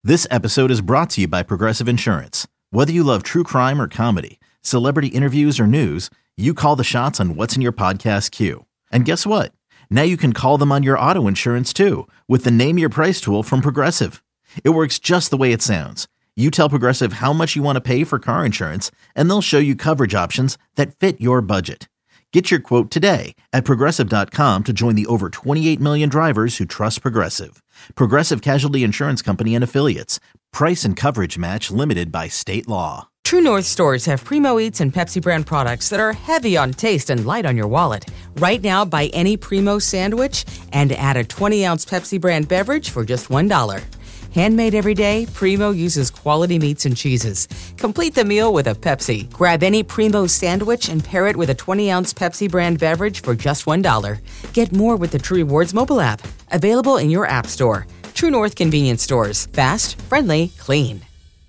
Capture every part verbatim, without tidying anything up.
This episode is brought to you by Progressive Insurance. Whether you love true crime or comedy, celebrity interviews or news, you call the shots on what's in your podcast queue. And guess what? Now you can call them on your auto insurance too with the Name Your Price tool from Progressive. It works just the way it sounds. You tell Progressive how much you want to pay for car insurance, and they'll show you coverage options that fit your budget. Get your quote today at Progressive dot com to join the over twenty-eight million drivers who trust Progressive. Progressive Casualty Insurance Company and Affiliates. Price and coverage match limited by state law. True North stores have Primo Eats and Pepsi brand products that are heavy on taste and light on your wallet. Right now, buy any Primo sandwich and add a twenty-ounce Pepsi brand beverage for just one dollar. Handmade every day, Primo uses quality meats and cheeses. Complete the meal with a Pepsi. Grab any Primo sandwich and pair it with a twenty-ounce Pepsi brand beverage for just one dollar. Get more with the True Rewards mobile app. Available in your app store. True North convenience stores. Fast, friendly, clean.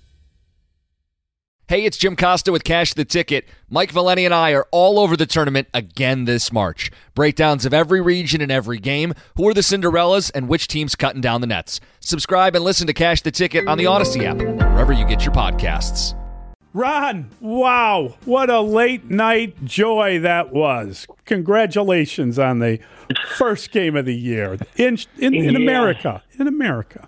Hey, it's Jim Costa with Cash the Ticket. Mike Valeni and I are all over the tournament again this March. Breakdowns of every region and every game, who are the Cinderellas, and which team's cutting down the nets. Subscribe and listen to Cash the Ticket on the Odyssey app, wherever you get your podcasts. Ron, wow, what a late night joy that was. Congratulations on the first game of the year in in, in yeah. America. In America.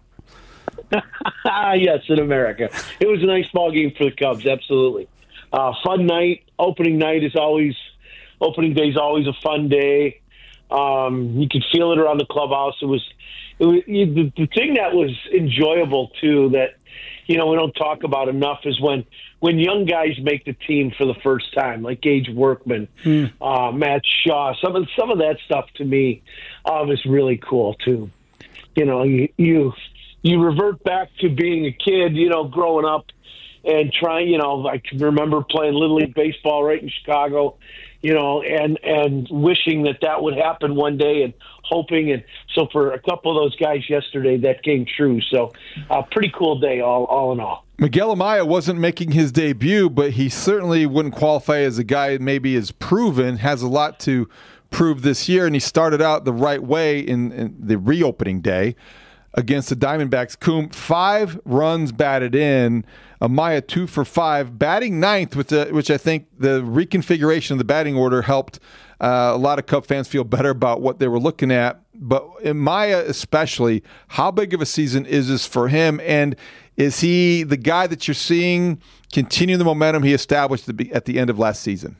Yes, in America. It was a nice ball game for the Cubs, absolutely. Uh, fun night. Opening night is always, opening day is always a fun day. Um, you could feel it around the clubhouse. It was, it was you, the, the thing that was enjoyable, too, that, you know, we don't talk about enough is when, when young guys make the team for the first time, like Gage Workman, hmm. uh, Matt Shaw. Some of, some of that stuff, to me, uh, was really cool, too. You know, you... you You revert back to being a kid, you know, growing up and trying, you know, I can remember playing Little League Baseball right in Chicago, you know, and, and wishing that that would happen one day and hoping. And so for a couple of those guys yesterday, that came true. So a uh, pretty cool day all, all in all. Miguel Amaya wasn't making his debut, but he certainly wouldn't qualify as a guy that maybe is proven, has a lot to prove this year. And he started out the right way in, in the reopening day against the Diamondbacks. Coom, five runs batted in. Amaya two for five, batting ninth, with the, which I think the reconfiguration of the batting order helped uh, a lot of Cub fans feel better about what they were looking at. But Amaya especially, how big of a season is this for him? And is he the guy that you're seeing continue the momentum he established at the end of last season?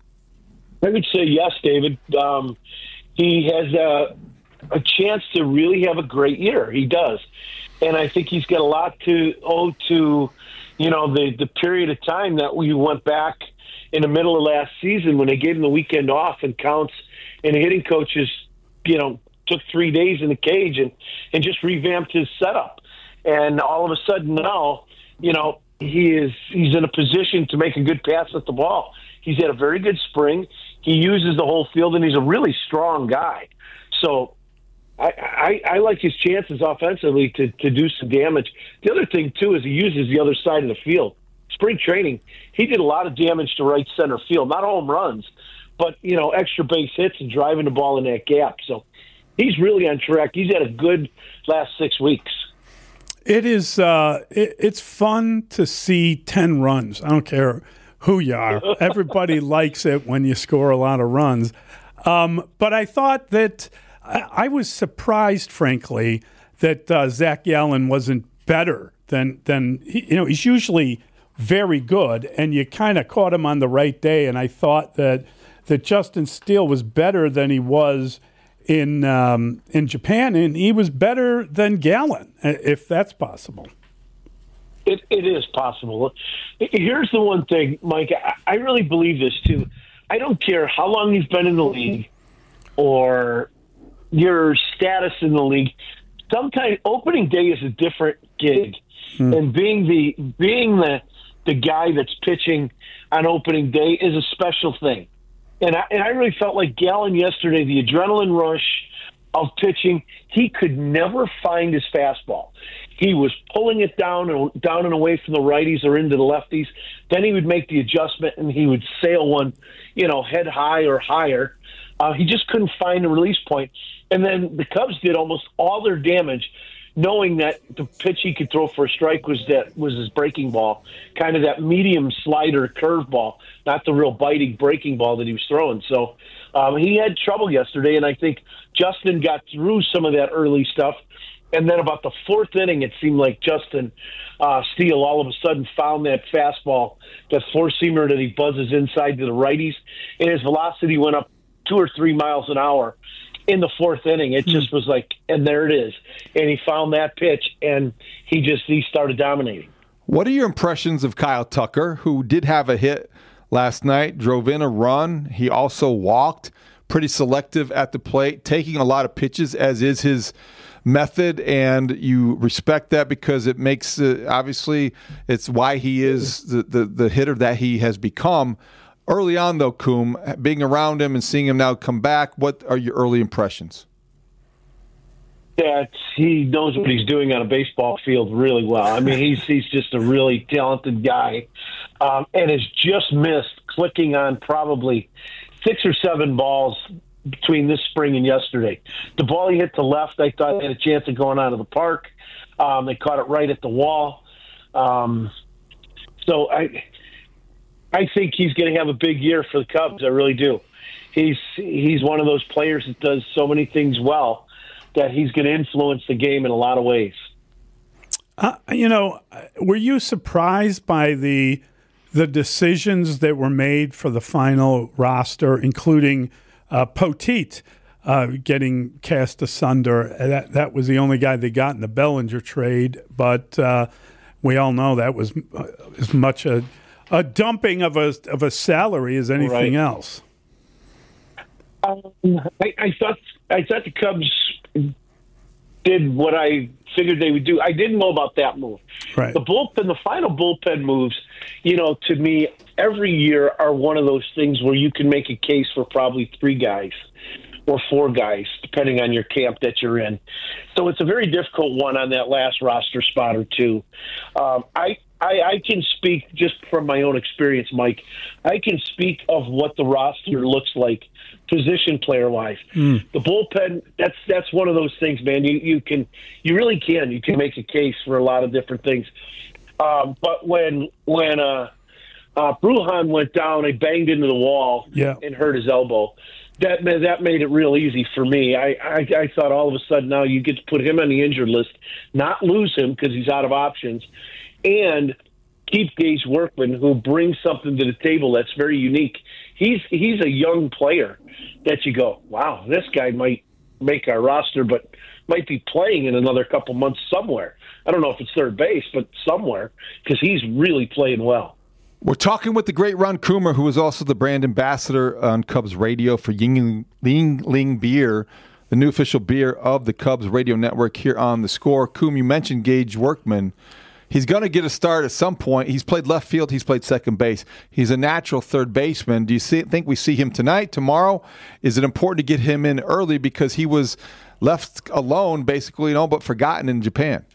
I would say yes, David. Um, he has a... a chance to really have a great year. He does. And I think he's got a lot to owe to, you know, the, the period of time that we went back in the middle of last season when they gave him the weekend off and Counts and the hitting coaches, you know, took three days in the cage and, and just revamped his setup. And all of a sudden now, you know, he is, he's in a position to make a good pass at the ball. He's had a very good spring. He uses the whole field and he's a really strong guy. So, I, I, I like his chances offensively to, to do some damage. The other thing, too, is he uses the other side of the field. Spring training, he did a lot of damage to right center field. Not home runs, but, you know, extra base hits and driving the ball in that gap. So he's really on track. He's had a good last six weeks. It is uh, it, it's fun to see ten runs. I don't care who you are. Everybody likes it when you score a lot of runs. Um, but I thought that – I was surprised, frankly, that uh, Zach Gallen wasn't better than than he, you know. He's usually very good, and you kind of caught him on the right day. And I thought that that Justin Steele was better than he was in um, in Japan, and he was better than Gallen, if that's possible. It it is possible. Here's the one thing, Mike. I, I really believe this too. I don't care how long you've been in the league or your status in the league. Sometimes opening day is a different gig, hmm. and being the being the the guy that's pitching on opening day is a special thing. And I, and I really felt like Gallen yesterday, the adrenaline rush of pitching, he could never find his fastball. He was pulling it down and down and away from the righties or into the lefties. Then he would make the adjustment and he would sail one, you know, head high or higher. Uh, he just couldn't find a release point. And then the Cubs did almost all their damage knowing that the pitch he could throw for a strike was that was his breaking ball, kind of that medium slider curveball, not the real biting breaking ball that he was throwing. So um, he had trouble yesterday, and I think Justin got through some of that early stuff. And then about the fourth inning, it seemed like Justin uh, Steele all of a sudden found that fastball, that four-seamer that he buzzes inside to the righties, and his velocity went up two or three miles an hour in the fourth inning. It just was like, and there it is. And he found that pitch, and he just he started dominating. What are your impressions of Kyle Tucker, who did have a hit last night, drove in a run? He also walked, pretty selective at the plate, taking a lot of pitches, as is his method, and you respect that because it makes uh, obviously it's why he is the, the the hitter that he has become. Early on, though, Coom, being around him and seeing him now come back, what are your early impressions? Yeah, he knows what he's doing on a baseball field really well. I mean, he's he's just a really talented guy, um, and has just missed clicking on probably six or seven balls between this spring and yesterday. The ball he hit to left, I thought had a chance of going out of the park. Um, they caught it right at the wall. Um, so I I think he's going to have a big year for the Cubs. I really do. He's he's one of those players that does so many things well that he's going to influence the game in a lot of ways. Uh, you know, were you surprised by the the decisions that were made for the final roster, including Uh, Poteet uh, getting cast asunder? That that was the only guy they got in the Bellinger trade, but uh, we all know that was uh, as much a a dumping of a of a salary as anything right. else. Um, I, I thought I thought the Cubs did what I figured they would do. I didn't know about that move. Right. The bullpen, the final bullpen moves, you know, to me, every year are one of those things where you can make a case for probably three guys or four guys, depending on your camp that you're in. So it's a very difficult one on that last roster spot or two. Um, I, I, I can speak just from my own experience, Mike. I can speak of what the roster looks like, position player wise. Mm. The bullpen, that's that's one of those things, man. You you can you really can you can make a case for a lot of different things. Um, but when when uh, uh, Brujan went down, he banged into the wall yeah. and hurt his elbow. That that made it real easy for me. I, I, I thought all of a sudden now you get to put him on the injured list, not lose him because he's out of options, and keep Gage Workman, who brings something to the table that's very unique. He's he's a young player that you go, wow, this guy might make our roster, but might be playing in another couple months somewhere. I don't know if it's third base, but somewhere, because he's really playing well. We're talking with the great Ron Coomer, who is also the brand ambassador on Cubs radio for Yingling Ling Beer, the new official beer of the Cubs radio network here on The Score. Coom, you mentioned Gage Workman. He's going to get a start at some point. He's played left field. He's played second base. He's a natural third baseman. Do you see, think we see him tonight, tomorrow? Is it important to get him in early because he was left alone, basically, you know, but forgotten in Japan?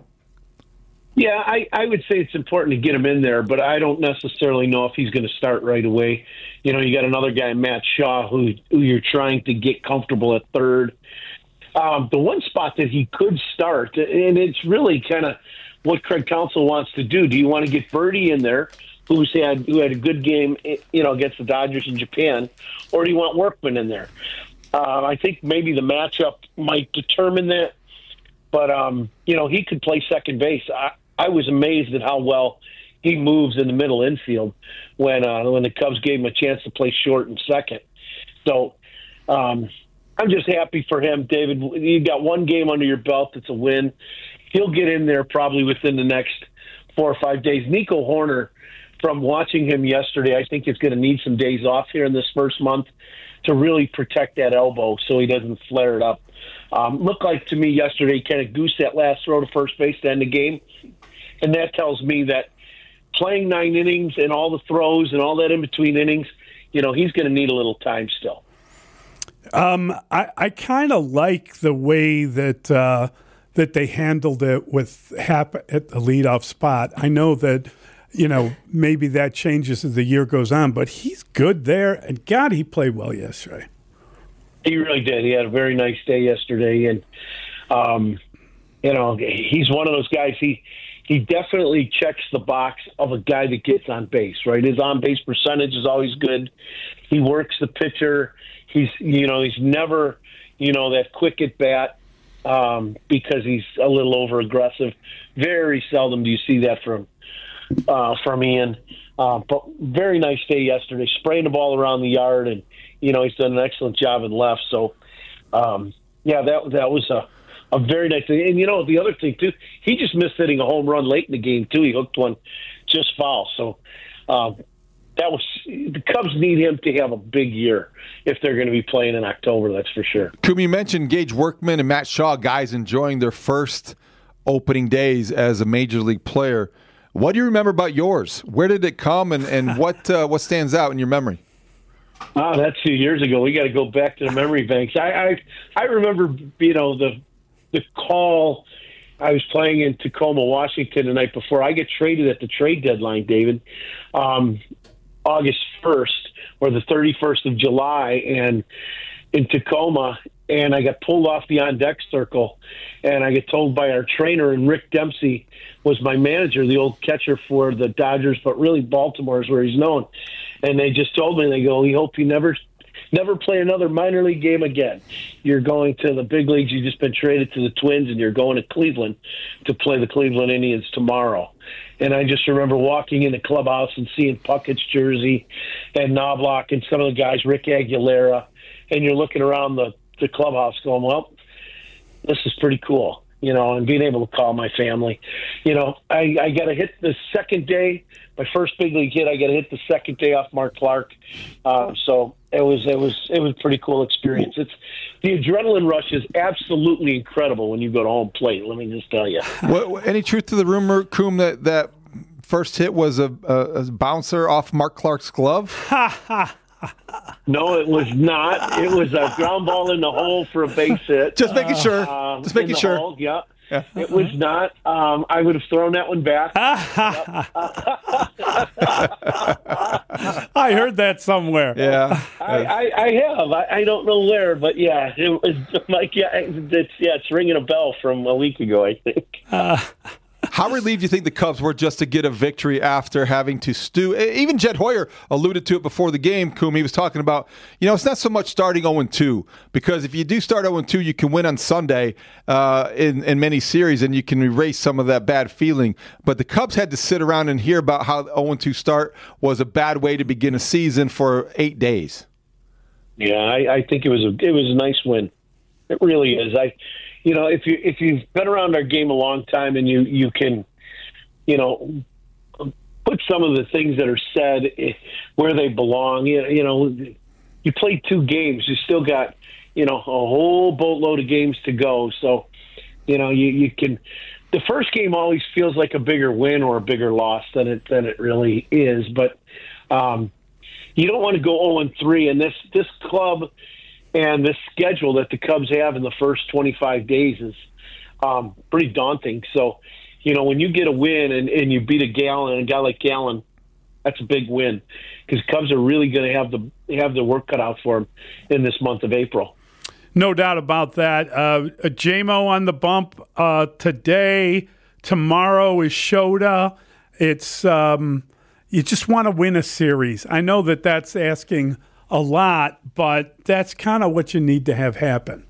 Yeah, I, I would say it's important to get him in there, but I don't necessarily know if he's going to start right away. You know, you got another guy, Matt Shaw, who, who you're trying to get comfortable at third. Um, the one spot that he could start, and it's really kind of what Craig Counsell wants to do. Do you want to get Birdie in there, who's had who had a good game, you know, against the Dodgers in Japan, or do you want Workman in there? Uh, I think maybe the matchup might determine that. But, um, you know, he could play second base. I, I was amazed at how well he moves in the middle infield when uh, when the Cubs gave him a chance to play short and second. So um, I'm just happy for him, David. You got one game under your belt that's a win. He'll get in there probably within the next four or five days. Nico Horner, from watching him yesterday, I think is going to need some days off here in this first month to really protect that elbow so he doesn't flare it up. Um, looked like to me yesterday kind of goose that last throw to first base to end the game. And that tells me that playing nine innings and all the throws and all that in between innings, you know, he's going to need a little time still. Um, I, I kind of like the way that uh, that they handled it with Happ at the leadoff spot. I know that, you know, maybe that changes as the year goes on, but he's good there. And, God, he played well yesterday. He really did. He had a very nice day yesterday. And, um, you know, he's one of those guys. He he definitely checks the box of a guy that gets on base, right? His on base percentage is always good. He works the pitcher. He's you know he's never you know that quick at bat um, because he's a little over aggressive. Very seldom do you see that from uh, from Ian. Uh, but very nice day yesterday, spraying the ball around the yard, and you know he's done an excellent job in left. So um, yeah, that that was a. A very nice thing. And, you know, the other thing, too, he just missed hitting a home run late in the game, too. He hooked one just foul. So um, that was the Cubs need him to have a big year if they're going to be playing in October, that's for sure. Coop, you mentioned Gage Workman and Matt Shaw, guys enjoying their first opening days as a major league player. What do you remember about yours? Where did it come, and, and what uh, what stands out in your memory? Oh, that's two years ago. We got to go back to the memory banks. I, I I remember, you know, the the call. I was playing in Tacoma, Washington the night before. I get traded at the trade deadline, David, um, August first or the thirty-first of July, and in Tacoma, and I got pulled off the on-deck circle, and I get told by our trainer, and Rick Dempsey was my manager, the old catcher for the Dodgers, but really Baltimore is where he's known. And they just told me, they go, we hope you never never play another minor league game again. You're going to the big leagues. You've just been traded to the Twins, and you're going to Cleveland to play the Cleveland Indians tomorrow. And I just remember walking in the clubhouse and seeing Puckett's jersey and Knobloch and some of the guys, Rick Aguilera, and you're looking around the, the clubhouse going, well, this is pretty cool, you know, and being able to call my family. You know, I, I got to hit the second day. My first big league hit, I got to hit the second day off Mark Clark. Uh, so it was it was it was a pretty cool experience. It's the adrenaline rush is absolutely incredible when you go to home plate. Let me just tell you. What, any truth to the rumor, Coom, that that first hit was a, a, a bouncer off Mark Clark's glove? No, it was not. It was a ground ball in the hole for a base hit. Just making sure. Um, Just making sure. Hole, yeah. Yeah. It was not. Um, I would have thrown that one back. I heard that somewhere. Yeah, I, I, I have. I, I don't know where, but yeah, it was like yeah, it's yeah, it's ringing a bell from a week ago, I think. Uh, How relieved do you think the Cubs were just to get a victory after having to stew? Even Jed Hoyer alluded to it before the game, Coom. He was talking about, you know, it's not so much starting oh and two, because if you do start oh and two, you can win on Sunday uh, in, in many series, and you can erase some of that bad feeling. But the Cubs had to sit around and hear about how the oh and two start was a bad way to begin a season for eight days. Yeah, I, I think it was a it was a nice win. It really is. I. You know, if you if you've been around our game a long time and you, you can, you know, put some of the things that are said where they belong. You, you know, you played two games. You still got, you know, a whole boatload of games to go. So, you know, you, you can. The first game always feels like a bigger win or a bigger loss than it than it really is. But um, you don't want to go oh and three. And this this club. And this schedule that the Cubs have in the first twenty-five days is um, pretty daunting. So, you know, when you get a win and, and you beat a Gallen, a guy like Gallen, that's a big win, because Cubs are really going to have the have their work cut out for them in this month of April. No doubt about that. Uh, J M O on the bump uh, today. Tomorrow is Shota. It's um, you just want to win a series. I know that that's asking a lot, but that's kind of what you need to have happen.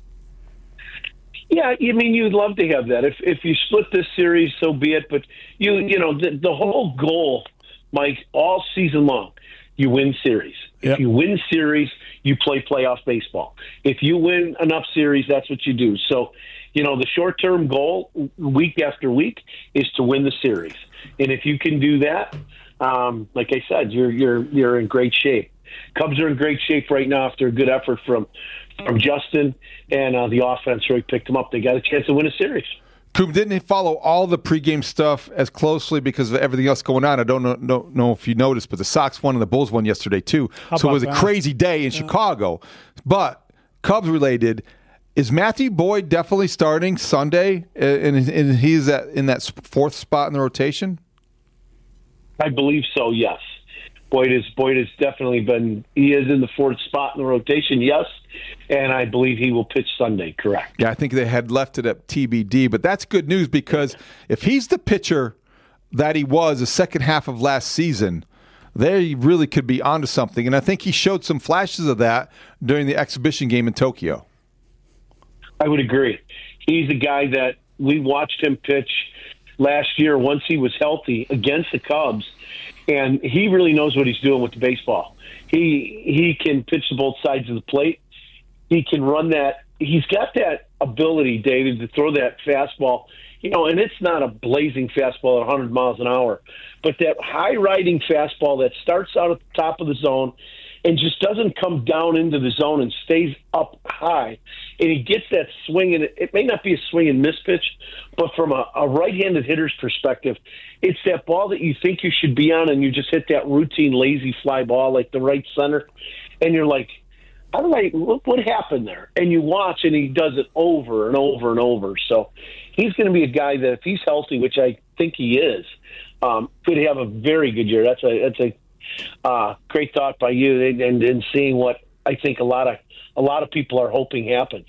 Yeah, I mean, you'd love to have that. If if you split this series, so be it. But you you know the, the whole goal, Mike, all season long, you win series. Yep. If you win series, you play playoff baseball. If you win enough series, that's what you do. So, you know, the short term goal, week after week, is to win the series. And if you can do that, um, like I said, you're you're you're in great shape. Cubs are in great shape right now after a good effort from from Justin and uh, the offense really picked them up. They got a chance to win a series. Coop, didn't follow all the pregame stuff as closely because of everything else going on. I don't know, know, know if you noticed, but the Sox won and the Bulls won yesterday too. How so it was a that? crazy day in yeah. Chicago. But Cubs related, is Matthew Boyd definitely starting Sunday, and, and he's at, in that fourth spot in the rotation? I believe so, yes. Boyd is Boyd has definitely been. He is in the fourth spot in the rotation. Yes, and I believe he will pitch Sunday. Correct. Yeah, I think they had left it at T B D, but that's good news because if he's the pitcher that he was the second half of last season, they really could be onto something. And I think he showed some flashes of that during the exhibition game in Tokyo. I would agree. He's a guy that we watched him pitch last year once he was healthy against the Cubs, and he really knows what he's doing with the baseball. He he can pitch to both sides of the plate. He can run that. He's got that ability, David, to throw that fastball. You know, and it's not a blazing fastball at one hundred miles an hour, but that high-riding fastball that starts out at the top of the zone and just doesn't come down into the zone and stays up high. And he gets that swing, and it, it may not be a swing and miss pitch, but from a, a right-handed hitter's perspective, it's that ball that you think you should be on, and you just hit that routine lazy fly ball like the right center, and you're like, how did I, what, what happened there? And you watch, and he does it over and over and over. So he's going to be a guy that if he's healthy, which I think he is, um, could have a very good year. That's a that's a uh, great thought by you, and, and, and seeing what I think a lot of a lot of people are hoping happens.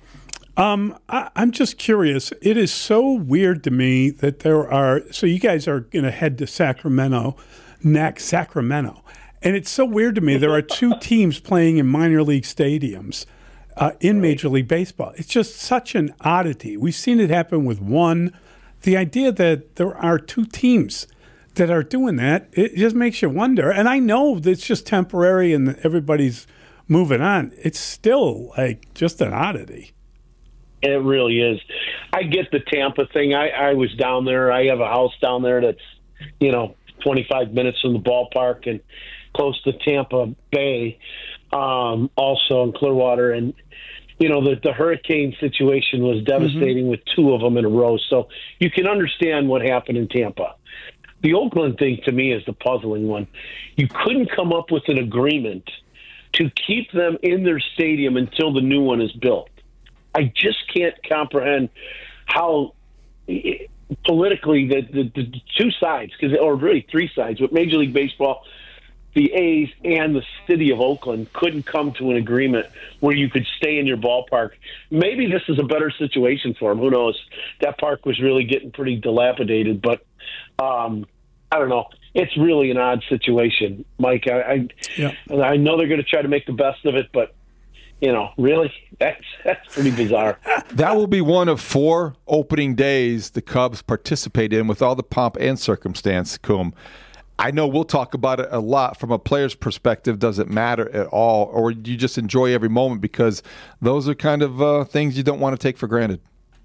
Um, I, I'm just curious. It is so weird to me that there are. So you guys are going to head to Sacramento next, Sacramento, and it's so weird to me. There are two teams playing in minor league stadiums uh, in Major League Baseball. It's just such an oddity. We've seen it happen with one. The idea that there are two teams that are doing that, it just makes you wonder. And I know that it's just temporary and everybody's moving on. It's still like just an oddity. It really is. I get the Tampa thing. I, I was down there. I have a house down there that's, you know, twenty-five minutes from the ballpark and close to Tampa Bay, um, also in Clearwater. And, you know, the, the hurricane situation was devastating mm-hmm. with two of them in a row. So you can understand what happened in Tampa. The Oakland thing, to me, is the puzzling one. You couldn't come up with an agreement to keep them in their stadium until the new one is built. I just can't comprehend how it, politically the, the, the two sides, because or really three sides, with Major League Baseball, the A's, and the city of Oakland couldn't come to an agreement where you could stay in your ballpark. Maybe this is a better situation for them. Who knows? That park was really getting pretty dilapidated, but um, I don't know. It's really an odd situation, Mike. I I, yeah. I know they're going to try to make the best of it, but you know, really, that's that's pretty bizarre. That will be one of four opening days the Cubs participate in with all the pomp and circumstance, Coom. I know we'll talk about it a lot from a player's perspective. Does it matter at all, or do you just enjoy every moment because those are kind of uh, things you don't want to take for granted?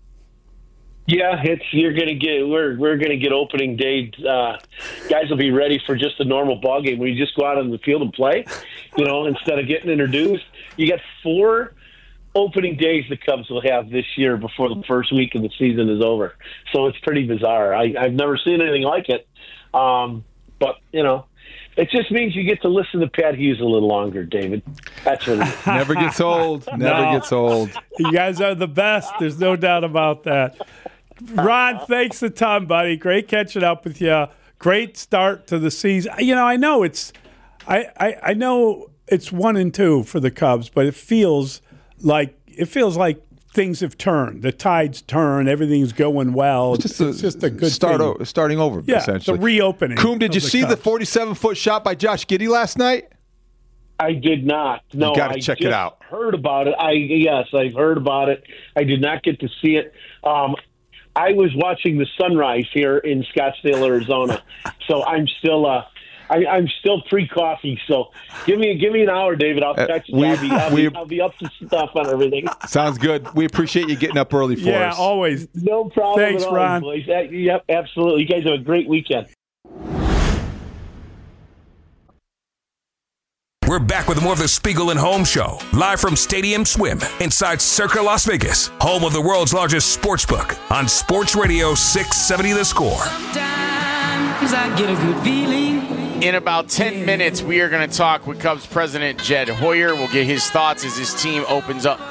Yeah, it's you're gonna get we're we're gonna get opening day. Uh, guys will be ready for just a normal ball game where you just go out on the field and play. You know, instead of getting introduced, you got four opening days the Cubs will have this year before the first week of the season is over. So it's pretty bizarre. I, I've never seen anything like it. Um, but you know, it just means you get to listen to Pat Hughes a little longer, David. That's what it is. Never gets old. Never No. gets old. You guys are the best. There's no doubt about that. Ron, thanks a ton, buddy. Great catching up with you. Great start to the season. You know, I know it's, I, I, I know it's one and two for the Cubs, but it feels like it feels like things have turned. The tide's turned. Everything's going well. It's just a, it's just a good start thing. o- starting over, Yeah, essentially. the reopening. Coom, did of you the see the Cubs. forty-seven-foot shot by Josh Giddey last night? I did not. No, You gotta I check it just out. Heard about it. I yes, I've heard about it. I did not get to see it. Um, I was watching the sunrise here in Scottsdale, Arizona, so I'm still uh, I, I'm still pre-coffee. So give me give me an hour, David. I'll catch you. we- I'll, be, I'll, we- be, I'll be up to stuff on everything. Sounds good. We appreciate you getting up early for Yeah, us. always. No problem. Thanks, at all, Ron. boys. Uh, Yep, absolutely. You guys have a great weekend. We're back with more of the Spiegel and Holmes Show, live from Stadium Swim inside Circa Las Vegas, home of the world's largest sports book on Sports Radio six seventy The Score. Sometimes I get a good feeling. In about ten minutes, we are going to talk with Cubs president Jed Hoyer. We'll get his thoughts as his team opens up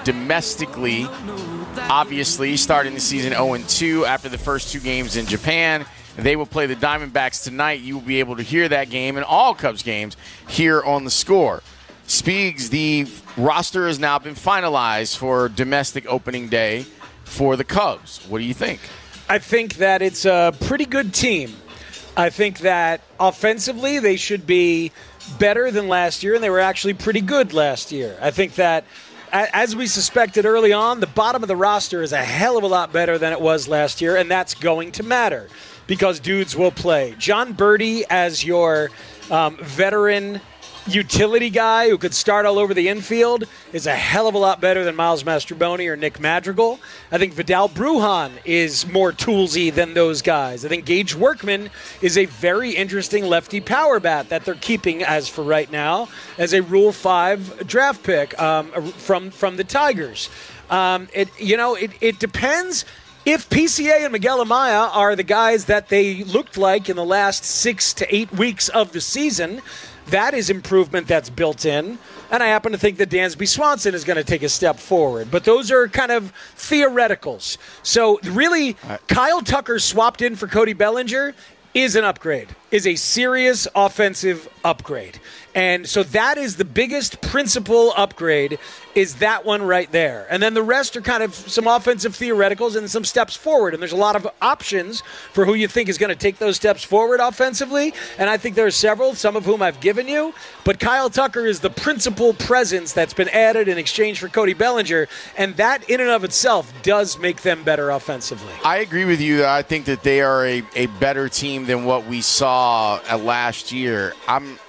domestically. Obviously, starting the season oh and two after the first two games in Japan. They will play the Diamondbacks tonight. You will be able to hear that game and all Cubs games here on The Score. Speaks, the roster has now been finalized for domestic opening day for the Cubs. What do you think? I think that it's a pretty good team. I think that offensively they should be better than last year, and they were actually pretty good last year. I think that, as we suspected early on, the bottom of the roster is a hell of a lot better than it was last year, and that's going to matter because dudes will play. John Birdie as your um, veteran utility guy who could start all over the infield is a hell of a lot better than Miles Mastrobuoni or Nick Madrigal. I think Vidal Brujan is more toolsy than those guys. I think Gage Workman is a very interesting lefty power bat that they're keeping, as for right now, as a Rule five draft pick um, from from the Tigers. Um, it you know it, it depends. If P C A and Miguel Amaya are the guys that they looked like in the last six to eight weeks of the season, that is improvement that's built in. And I happen to think that Dansby Swanson is going to take a step forward. But those are kind of theoreticals. So really, Kyle Tucker swapped in for Cody Bellinger is an upgrade, is a serious offensive upgrade. And so that is the biggest principal upgrade, is that one right there. And then the rest are kind of some offensive theoreticals and some steps forward. And there's a lot of options for who you think is going to take those steps forward offensively. And I think there are several, some of whom I've given you. But Kyle Tucker is the principal presence that's been added in exchange for Cody Bellinger. And that in and of itself does make them better offensively. I agree with you. I think that they are a, a better team than what we saw at last year. I'm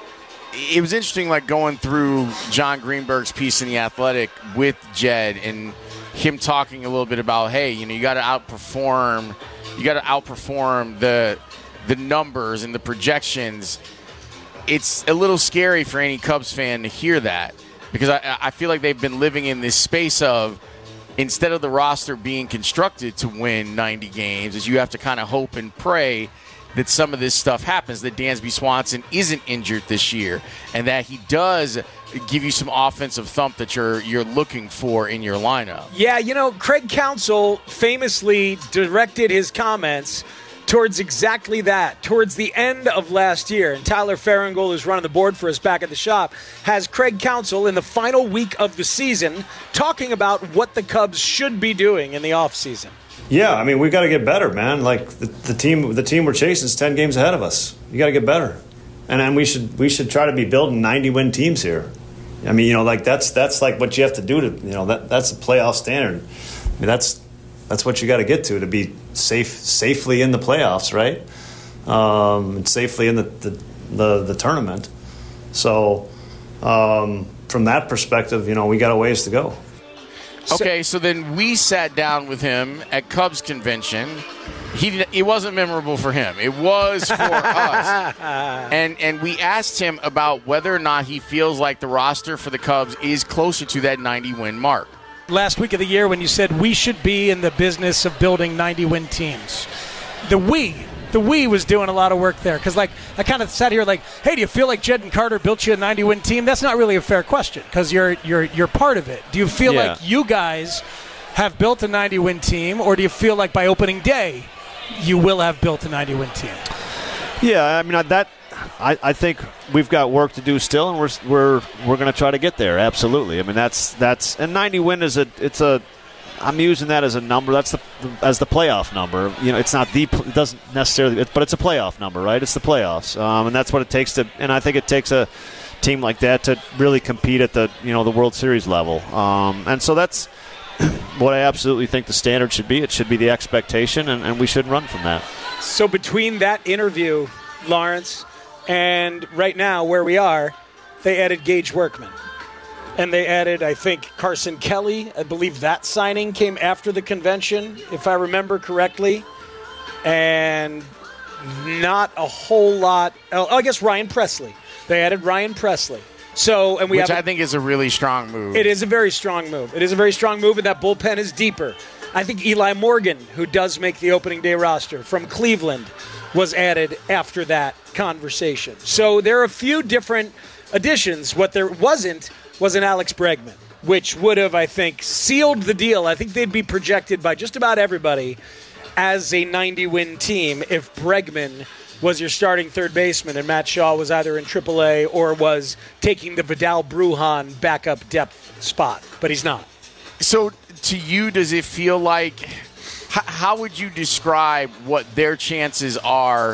It was interesting, like, going through John Greenberg's piece in The Athletic with Jed and him talking a little bit about, hey, you know, you got to outperform, you got to outperform the the numbers and the projections. It's a little scary for any Cubs fan to hear that, because I, I feel like they've been living in this space of, instead of the roster being constructed to win ninety games, is you have to kind of hope and pray that some of this stuff happens, that Dansby Swanson isn't injured this year, and that he does give you some offensive thump that you're you're looking for in your lineup. Yeah, you know, Craig Counsell famously directed his comments towards exactly that, towards the end of last year. And Tyler Farringold, who's running the board for us back at the shop, has Craig Counsell in the final week of the season talking about what the Cubs should be doing in the offseason. Yeah, I mean, we've got to get better, man. Like the, the team, the team we're chasing is ten games ahead of us. You got to get better, and then we should we should try to be building ninety win teams here. I mean, you know, like that's that's like what you have to do to, you know, that that's a playoff standard. I mean, that's that's what you got to get to to be safe safely in the playoffs, right? Um, and safely in the the, the, the tournament. So um, from that perspective, you know, we got a ways to go. Okay, so then we sat down with him at Cubs convention. He it wasn't memorable for him. It was for us. And and we asked him about whether or not he feels like the roster for the Cubs is closer to that ninety win mark. Last week of the year when you said we should be in the business of building ninety win teams. The we, the we was doing a lot of work there. Because, like, I kind of sat here like, hey, do you feel like Jed and Carter built you a ninety win team? That's not really a fair question because you're, you're, you're part of it. Do you feel yeah. like you guys have built a ninety win team, or do you feel like by opening day you will have built a ninety win team? Yeah, I mean, that I, I think we've got work to do still, and we're we're we're going to try to get there. Absolutely. I mean, that's that's and ninety win is a it's a I'm using that as a number. That's the as the playoff number. You know, it's not the it doesn't necessarily, but it's a playoff number, right? It's the playoffs, um, and that's what it takes to. And I think it takes a team like that to really compete at the you know the World Series level. Um, and so that's what I absolutely think the standard should be. It should be the expectation, and, and we shouldn't run from that. So between that interview, Lawrence, and right now where we are, they added Gage Workman. And they added, I think, Carson Kelly. I believe that signing came after the convention, if I remember correctly. And not a whole lot. Oh, I guess Ryan Presley. They added Ryan Presley. So, and we Which have I think is a really strong move. It is a very strong move. It is a very strong move, and that bullpen is deeper. I think Eli Morgan, who does make the opening day roster from Cleveland, was added after that conversation. So there are a few different additions. What there wasn't was an Alex Bregman, which would have, I think, sealed the deal. I think they'd be projected by just about everybody as a ninety-win team if Bregman was your starting third baseman and Matt Shaw was either in triple A or was taking the Vidal Brujan backup depth spot, but he's not. So to you, does it feel like, h- how would you describe what their chances are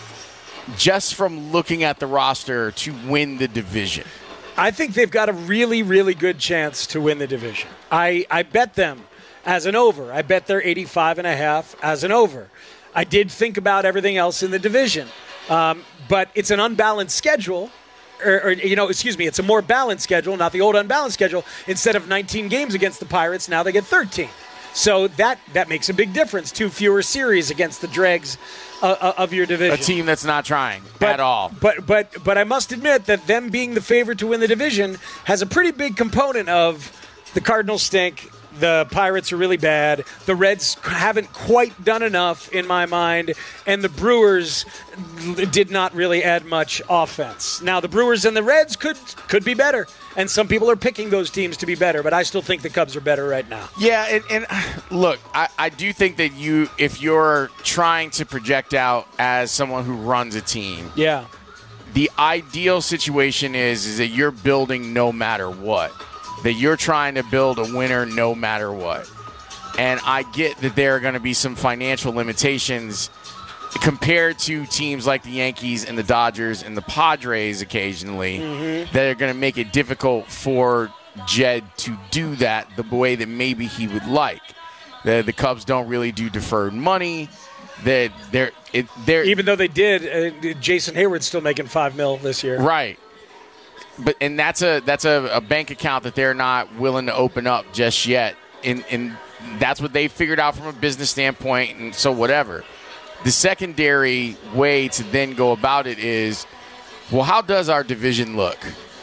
just from looking at the roster to win the division? I think they've got a really, really good chance to win the division. I, I bet them as an over. I bet they're eighty-five and a half as an over. I did think about everything else in the division, um, but it's an unbalanced schedule. Or, or, you know, excuse me, it's a more balanced schedule, not the old unbalanced schedule. Instead of nineteen games against the Pirates, now they get thirteen. So that that makes a big difference. Two fewer series against the dregs uh, of your division. A team that's not trying but, at all. But but but I must admit that them being the favorite to win the division has a pretty big component of the Cardinals stink. The Pirates are really bad. The Reds haven't quite done enough, in my mind. And the Brewers did not really add much offense. Now, the Brewers and the Reds could could be better. And some people are picking those teams to be better. But I still think the Cubs are better right now. Yeah, and, and look, I, I do think that you, if you're trying to project out as someone who runs a team, yeah, the ideal situation is, is that you're building no matter what. That you're trying to build a winner no matter what. And I get that there are going to be some financial limitations compared to teams like the Yankees and the Dodgers and the Padres occasionally mm-hmm. that are going to make it difficult for Jed to do that the way that maybe he would like. The, the Cubs don't really do deferred money. That they're, it, they're even though they did, uh, Jason Hayward's still making five mil this year. Right. But and that's a that's a, a bank account that they're not willing to open up just yet. And, and that's what they figured out from a business standpoint, and so whatever. The secondary way to then go about it is, well, how does our division look?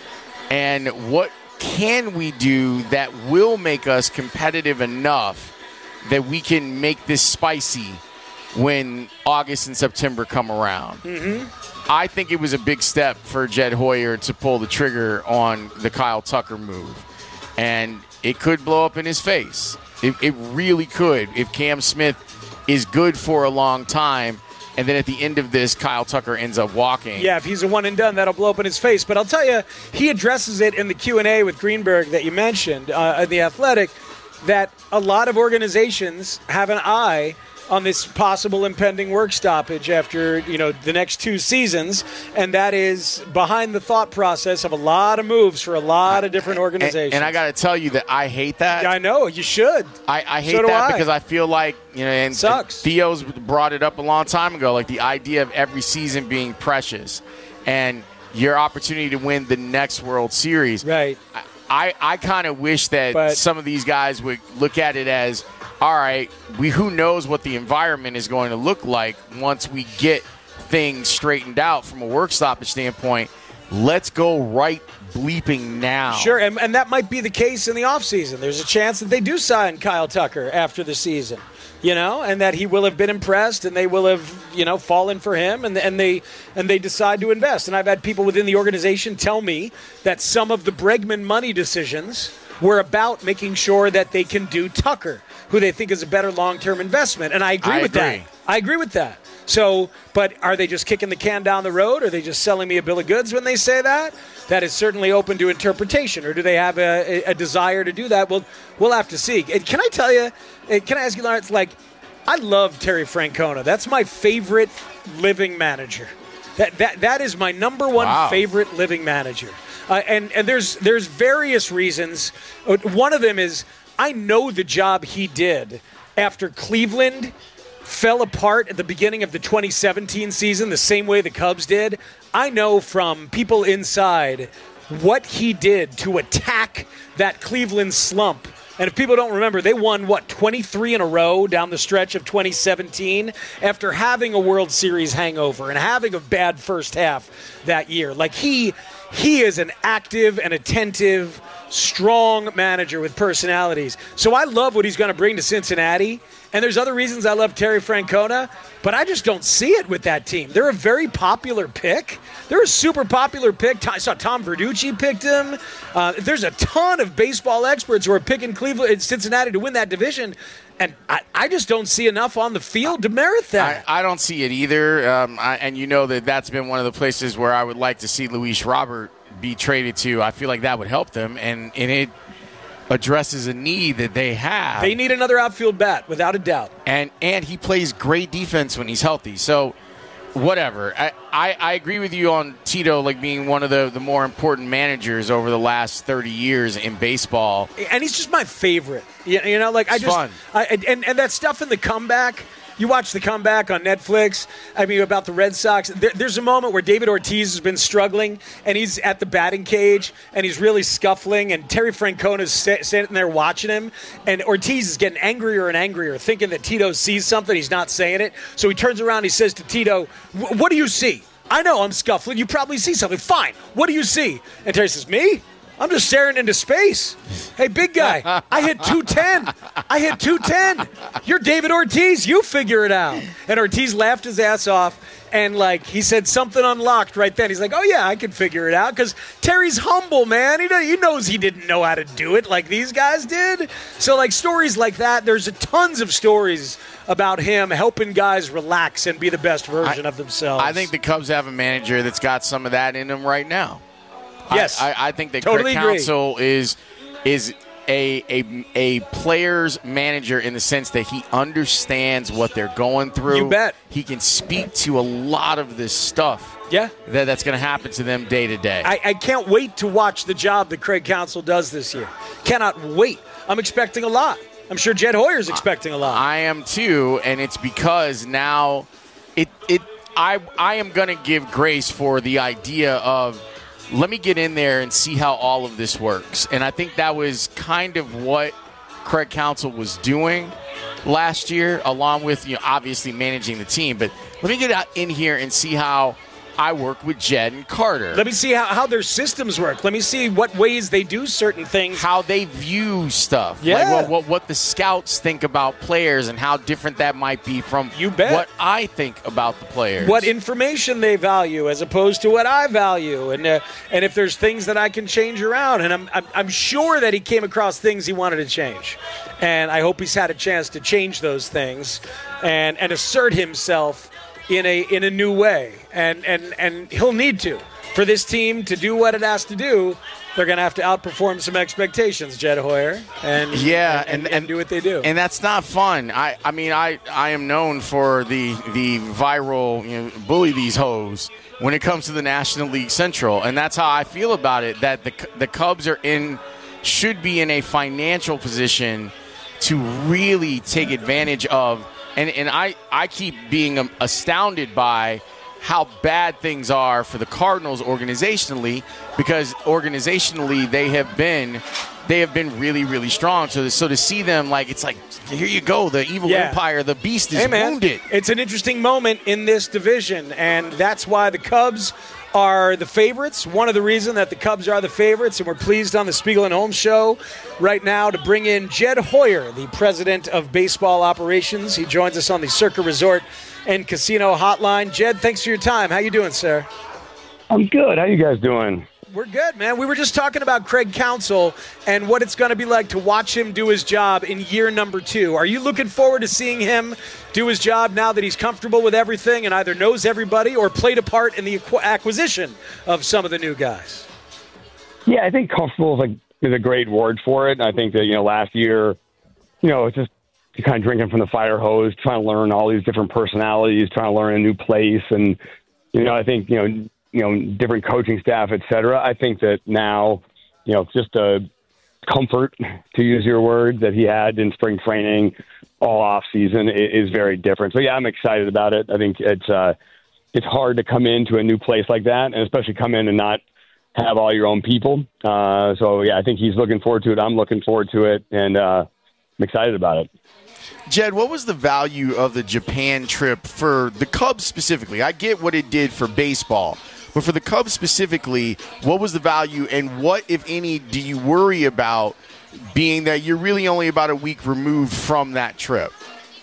And what can we do that will make us competitive enough that we can make this spicy when August and September come around? Mm-hmm. I think it was a big step for Jed Hoyer to pull the trigger on the Kyle Tucker move. And it could blow up in his face. It, it really could if Cam Smith is good for a long time, and then at the end of this, Kyle Tucker ends up walking. Yeah, if he's a one and done, that'll blow up in his face. But I'll tell you, he addresses it in the Q and A with Greenberg that you mentioned uh, in The Athletic, that a lot of organizations have an eye on this possible impending work stoppage after, you know, the next two seasons, and that is behind the thought process of a lot of moves for a lot of different organizations. And, and I got to tell you that I hate that. Yeah, I know, you should. I, I hate so that I. because I feel like, you know, and, Sucks. and Theo's brought it up a long time ago, like the idea of every season being precious and your opportunity to win the next World Series. Right. I, I, I kind of wish that but, some of these guys would look at it as, all right, we who knows what the environment is going to look like once we get things straightened out from a work stoppage standpoint. Let's go right bleeping now. Sure, and, and that might be the case in the offseason. There's a chance that they do sign Kyle Tucker after the season, you know, and that he will have been impressed and they will have, you know, fallen for him and, and they and they decide to invest. And I've had people within the organization tell me that some of the Bregman money decisions were about making sure that they can do Tucker, who they think is a better long-term investment. And I agree I with agree. that. I agree with that. So, but are they just kicking the can down the road? Are they just selling me a bill of goods when they say that? That is certainly open to interpretation. Or do they have a, a, a desire to do that? Well, we'll have to see. And can I tell you, can I ask you, Lawrence, like, I love Terry Francona. That's my favorite living manager. That that That is my number one wow. favorite living manager. Uh, and, and there's there's various reasons. One of them is I know the job he did after Cleveland fell apart at the beginning of the twenty seventeen season, the same way the Cubs did. I know from people inside what he did to attack that Cleveland slump. And if people don't remember, they won, what, twenty-three in a row down the stretch of twenty seventeen after having a World Series hangover and having a bad first half that year. Like, he he is an active and attentive, strong manager with personalities. So I love what he's going to bring to Cincinnati. And there's other reasons I love Terry Francona, but I just don't see it with that team. They're a very popular pick. They're a super popular pick. I saw Tom Verducci picked him. Uh, there's a ton of baseball experts who are picking Cleveland and Cincinnati to win that division. And I, I just don't see enough on the field to merit that. I, I don't see it either. Um, I, and you know that that's been one of the places where I would like to see Luis Robert be traded to. I feel like that would help them, and, and it addresses a need that they have. They need another outfield bat, without a doubt. And and he plays great defense when he's healthy. So, whatever. I, I, I agree with you on Tito like being one of the, the more important managers over the last thirty years in baseball. And he's just my favorite. You, you know, like I it's just fun. I, and and that stuff in the comeback. You watch the comeback on Netflix, I mean, about the Red Sox. There, there's a moment where David Ortiz has been struggling, and he's at the batting cage, and he's really scuffling, and Terry Francona's st- standing there watching him, and Ortiz is getting angrier and angrier, thinking that Tito sees something. He's not saying it. So he turns around and he says to Tito, what do you see? I know I'm scuffling. You probably see something. Fine. What do you see? And Terry says, me? I'm just staring into space. Hey, big guy, I hit two ten. I hit two ten. You're David Ortiz. You figure it out. And Ortiz laughed his ass off, and, like, he said something unlocked right then. He's like, oh, yeah, I can figure it out, because Terry's humble, man. He, he knows he didn't know how to do it like these guys did. So, like, stories like that, there's a tons of stories about him helping guys relax and be the best version I, of themselves. I think the Cubs have a manager that's got some of that in him right now. Yes, I, I, I think that totally Craig agree. Counsell is is a, a a player's manager in the sense that he understands what they're going through. You bet. He can speak to a lot of this stuff. Yeah, that, that's going to happen to them day to day. I, I can't wait to watch the job that Craig Counsell does this year. Cannot wait. I'm expecting a lot. I'm sure Jed Hoyer's expecting a lot. I am too, and it's because now it it I I am going to give grace for the idea of, let me get in there and see how all of this works. And I think that was kind of what Craig Counsell was doing last year, along with, you know, obviously managing the team. But let me get out in here and see how I work with Jed and Carter. Let me see how, how their systems work. Let me see what ways they do certain things. How they view stuff. Yeah. Like what, what, what the scouts think about players and how different that might be from you bet. what I think about the players. What information they value as opposed to what I value. And uh, and if there's things that I can change around. And I'm, I'm, I'm sure that he came across things he wanted to change. And I hope he's had a chance to change those things and, and assert himself in a in a new way, and, and and he'll need to. For this team to do what it has to do, they're going to have to outperform some expectations, Jed Hoyer, and yeah, and, and, and, and do what they do. And that's not fun. I, I mean, I, I am known for the the viral, you know, bully these hoes when it comes to the National League Central, and that's how I feel about it. That the the Cubs are in should be in a financial position to really take advantage of. And and I, I keep being astounded by how bad things are for the Cardinals organizationally, because organizationally they have been they have been really, really strong. So so to see them, like, it's like, here you go, the evil Yeah. empire, the beast is Hey, man, wounded. It's an interesting moment in this division, and that's why the Cubs are the favorites. One of the reasons that the Cubs are the favorites, and we're pleased on the Spiegel and Holmes show right now to bring in Jed Hoyer, the president of baseball operations. He joins us on the Circa Resort and Casino Hotline. Jed, thanks for your time. How you doing, sir? I'm good. How you guys doing? We're good, man. We were just talking about Craig Counsell and what it's going to be like to watch him do his job in year number two. Are you looking forward to seeing him do his job now that he's comfortable with everything and either knows everybody or played a part in the acqu- acquisition of some of the new guys? Yeah, I think comfortable is, like, is a great word for it. I think that, you know, last year, you know, it's just kind of drinking from the fire hose, trying to learn all these different personalities, trying to learn a new place. And, you know, I think, you know, you know, different coaching staff, et cetera. I think that now, you know, just a comfort, to use your word, that he had in spring training all off season is very different. So yeah, I'm excited about it. I think it's, uh, it's hard to come into a new place like that, and especially come in and not have all your own people. Uh, so yeah, I think he's looking forward to it. I'm looking forward to it, and uh, I'm excited about it. Jed, what was the value of the Japan trip for the Cubs specifically? I get what it did for baseball, but for the Cubs specifically, what was the value, and what, if any, do you worry about, being that you're really only about a week removed from that trip?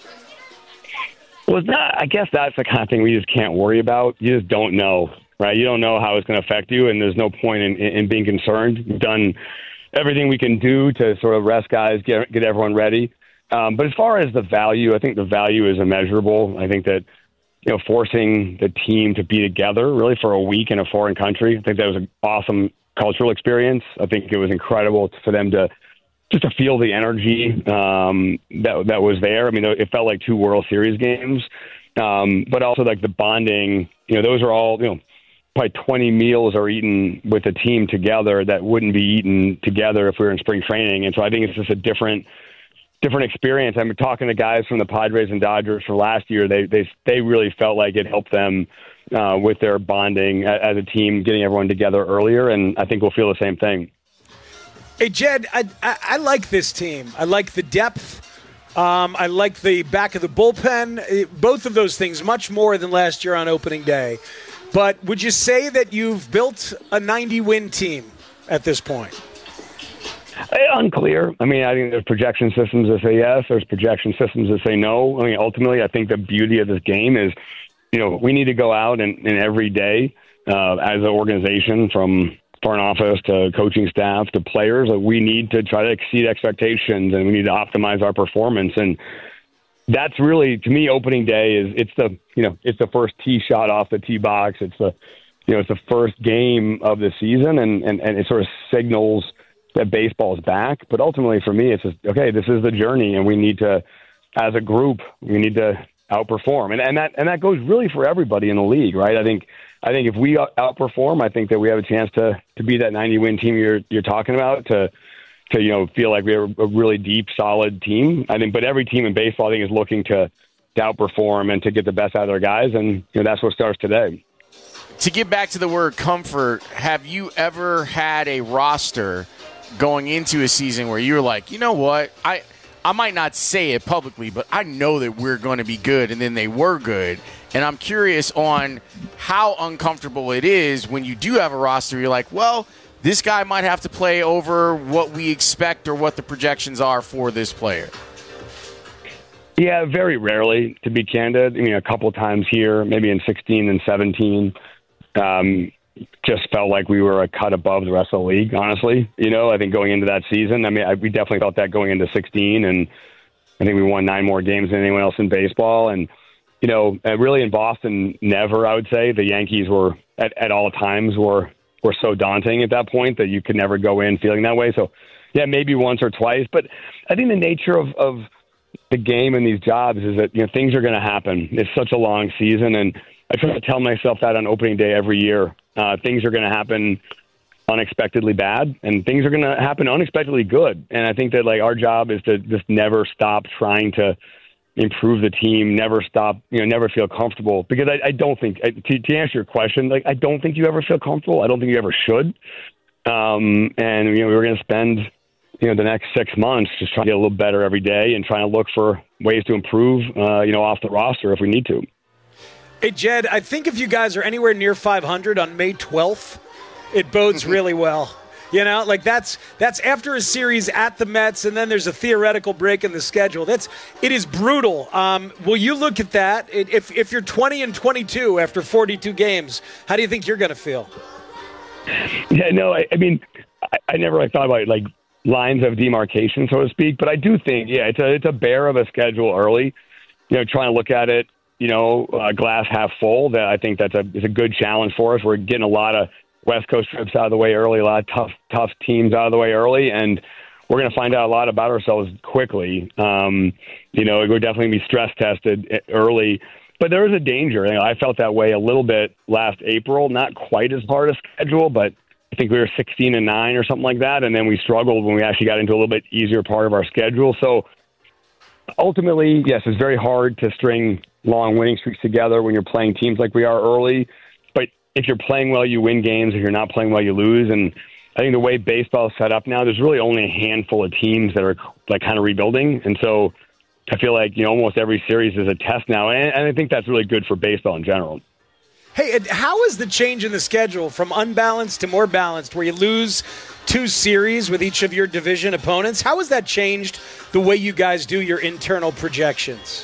Well, it's not, I guess that's the kind of thing we just can't worry about. You just don't know, right? You don't know how it's going to affect you, and there's no point in, in being concerned. We've done everything we can do to sort of rest guys, get get everyone ready. Um, but as far as the value, I think the value is immeasurable. I think that, you know, forcing the team to be together really for a week in a foreign country, I think that was an awesome cultural experience. I think it was incredible for them to just to feel the energy um, that that was there. I mean, it felt like two World Series games, um, but also like the bonding. You know, those are all, you know, probably twenty meals are eaten with the team together that wouldn't be eaten together if we were in spring training. And so I think it's just a different different experience. I'm talking to guys from the Padres and Dodgers for last year. They they they really felt like it helped them uh, with their bonding as a team, getting everyone together earlier. And I think we'll feel the same thing. Hey, Jed, I, I, I like this team. I like the depth. Um, I like the back of the bullpen. It, both of those things, much more than last year on opening day. But would you say that you've built a ninety-win team at this point? Unclear. I mean, I think there's projection systems that say yes. There's projection systems that say no. I mean, ultimately, I think the beauty of this game is, you know, we need to go out and, and every day uh, as an organization, from front office to coaching staff to players, like we need to try to exceed expectations and we need to optimize our performance. And that's really, to me, opening day is it's the, you know, it's the first tee shot off the tee box. It's the, you know, it's the first game of the season, and, and, and it sort of signals that baseball is back. But ultimately for me, it's just, okay, this is the journey and we need to, as a group, we need to outperform. And, and that, and that goes really for everybody in the league, right? I think, I think if we outperform, I think that we have a chance to, to be that ninety-win team you're you're talking about, to to you know feel like we have a really deep, solid team. I think, but every team in baseball, I think, is looking to, to outperform and to get the best out of their guys, and you know that's what starts today. To get back to the word comfort, have you ever had a roster going into a season where you're like, you know what, I I might not say it publicly, but I know that we're going to be good, and then they were good? And I'm curious on how uncomfortable it is when you do have a roster. You're like, well, this guy might have to play over what we expect or what the projections are for this player. Yeah, very rarely, to be candid. I mean, a couple times here, maybe in sixteen and seventeen, um, just felt like we were a cut above the rest of the league, honestly. You know, I think going into that season, I mean, I, we definitely felt that going into sixteen, and I think we won nine more games than anyone else in baseball. And you know, really in Boston, never, I would say. The Yankees were, at, at all times, were were so daunting at that point that you could never go in feeling that way. So, yeah, maybe once or twice. But I think the nature of, of the game and these jobs is that, you know, things are going to happen. It's such a long season, and I try to tell myself that on opening day every year. Uh, things are going to happen unexpectedly bad, and things are going to happen unexpectedly good. And I think that, like, our job is to just never stop trying to improve the team, never stop, you know, never feel comfortable. Because I, I don't think, to, to answer your question, like, I don't think you ever feel comfortable. I don't think you ever should. Um, and, you know, we're going to spend, you know, the next six months just trying to get a little better every day and trying to look for ways to improve, uh, you know, off the roster if we need to. Hey, Jed, I think if you guys are anywhere near five hundred on May twelfth, it bodes really well. You know, like that's that's after a series at the Mets, and then there's a theoretical break in the schedule. That's it is brutal. Um, will you look at that? If if you're twenty and twenty-two after forty-two games, how do you think you're going to feel? Yeah, no, I, I mean, I, I never like thought about it, like lines of demarcation, so to speak. But I do think, yeah, it's a it's a bear of a schedule early. You know, trying to look at it, you know, uh, glass half full. That I think that's a is a good challenge for us. We're getting a lot of West Coast trips out of the way early, a lot of tough, tough teams out of the way early, and we're going to find out a lot about ourselves quickly. Um, you know, we're definitely going to be stress tested early, but there is a danger. You know, I felt that way a little bit last April, not quite as hard a schedule, but I think we were sixteen and nine or something like that, and then we struggled when we actually got into a little bit easier part of our schedule. So ultimately, yes, it's very hard to string long winning streaks together when you're playing teams like we are early. If you're playing well, you win games. If you're not playing well, you lose. And I think the way baseball is set up now, there's really only a handful of teams that are like kind of rebuilding. And so I feel like, you know, almost every series is a test now. And, and I think that's really good for baseball in general. Hey, and how is the change in the schedule from unbalanced to more balanced, where you lose two series with each of your division opponents? How has that changed the way you guys do your internal projections?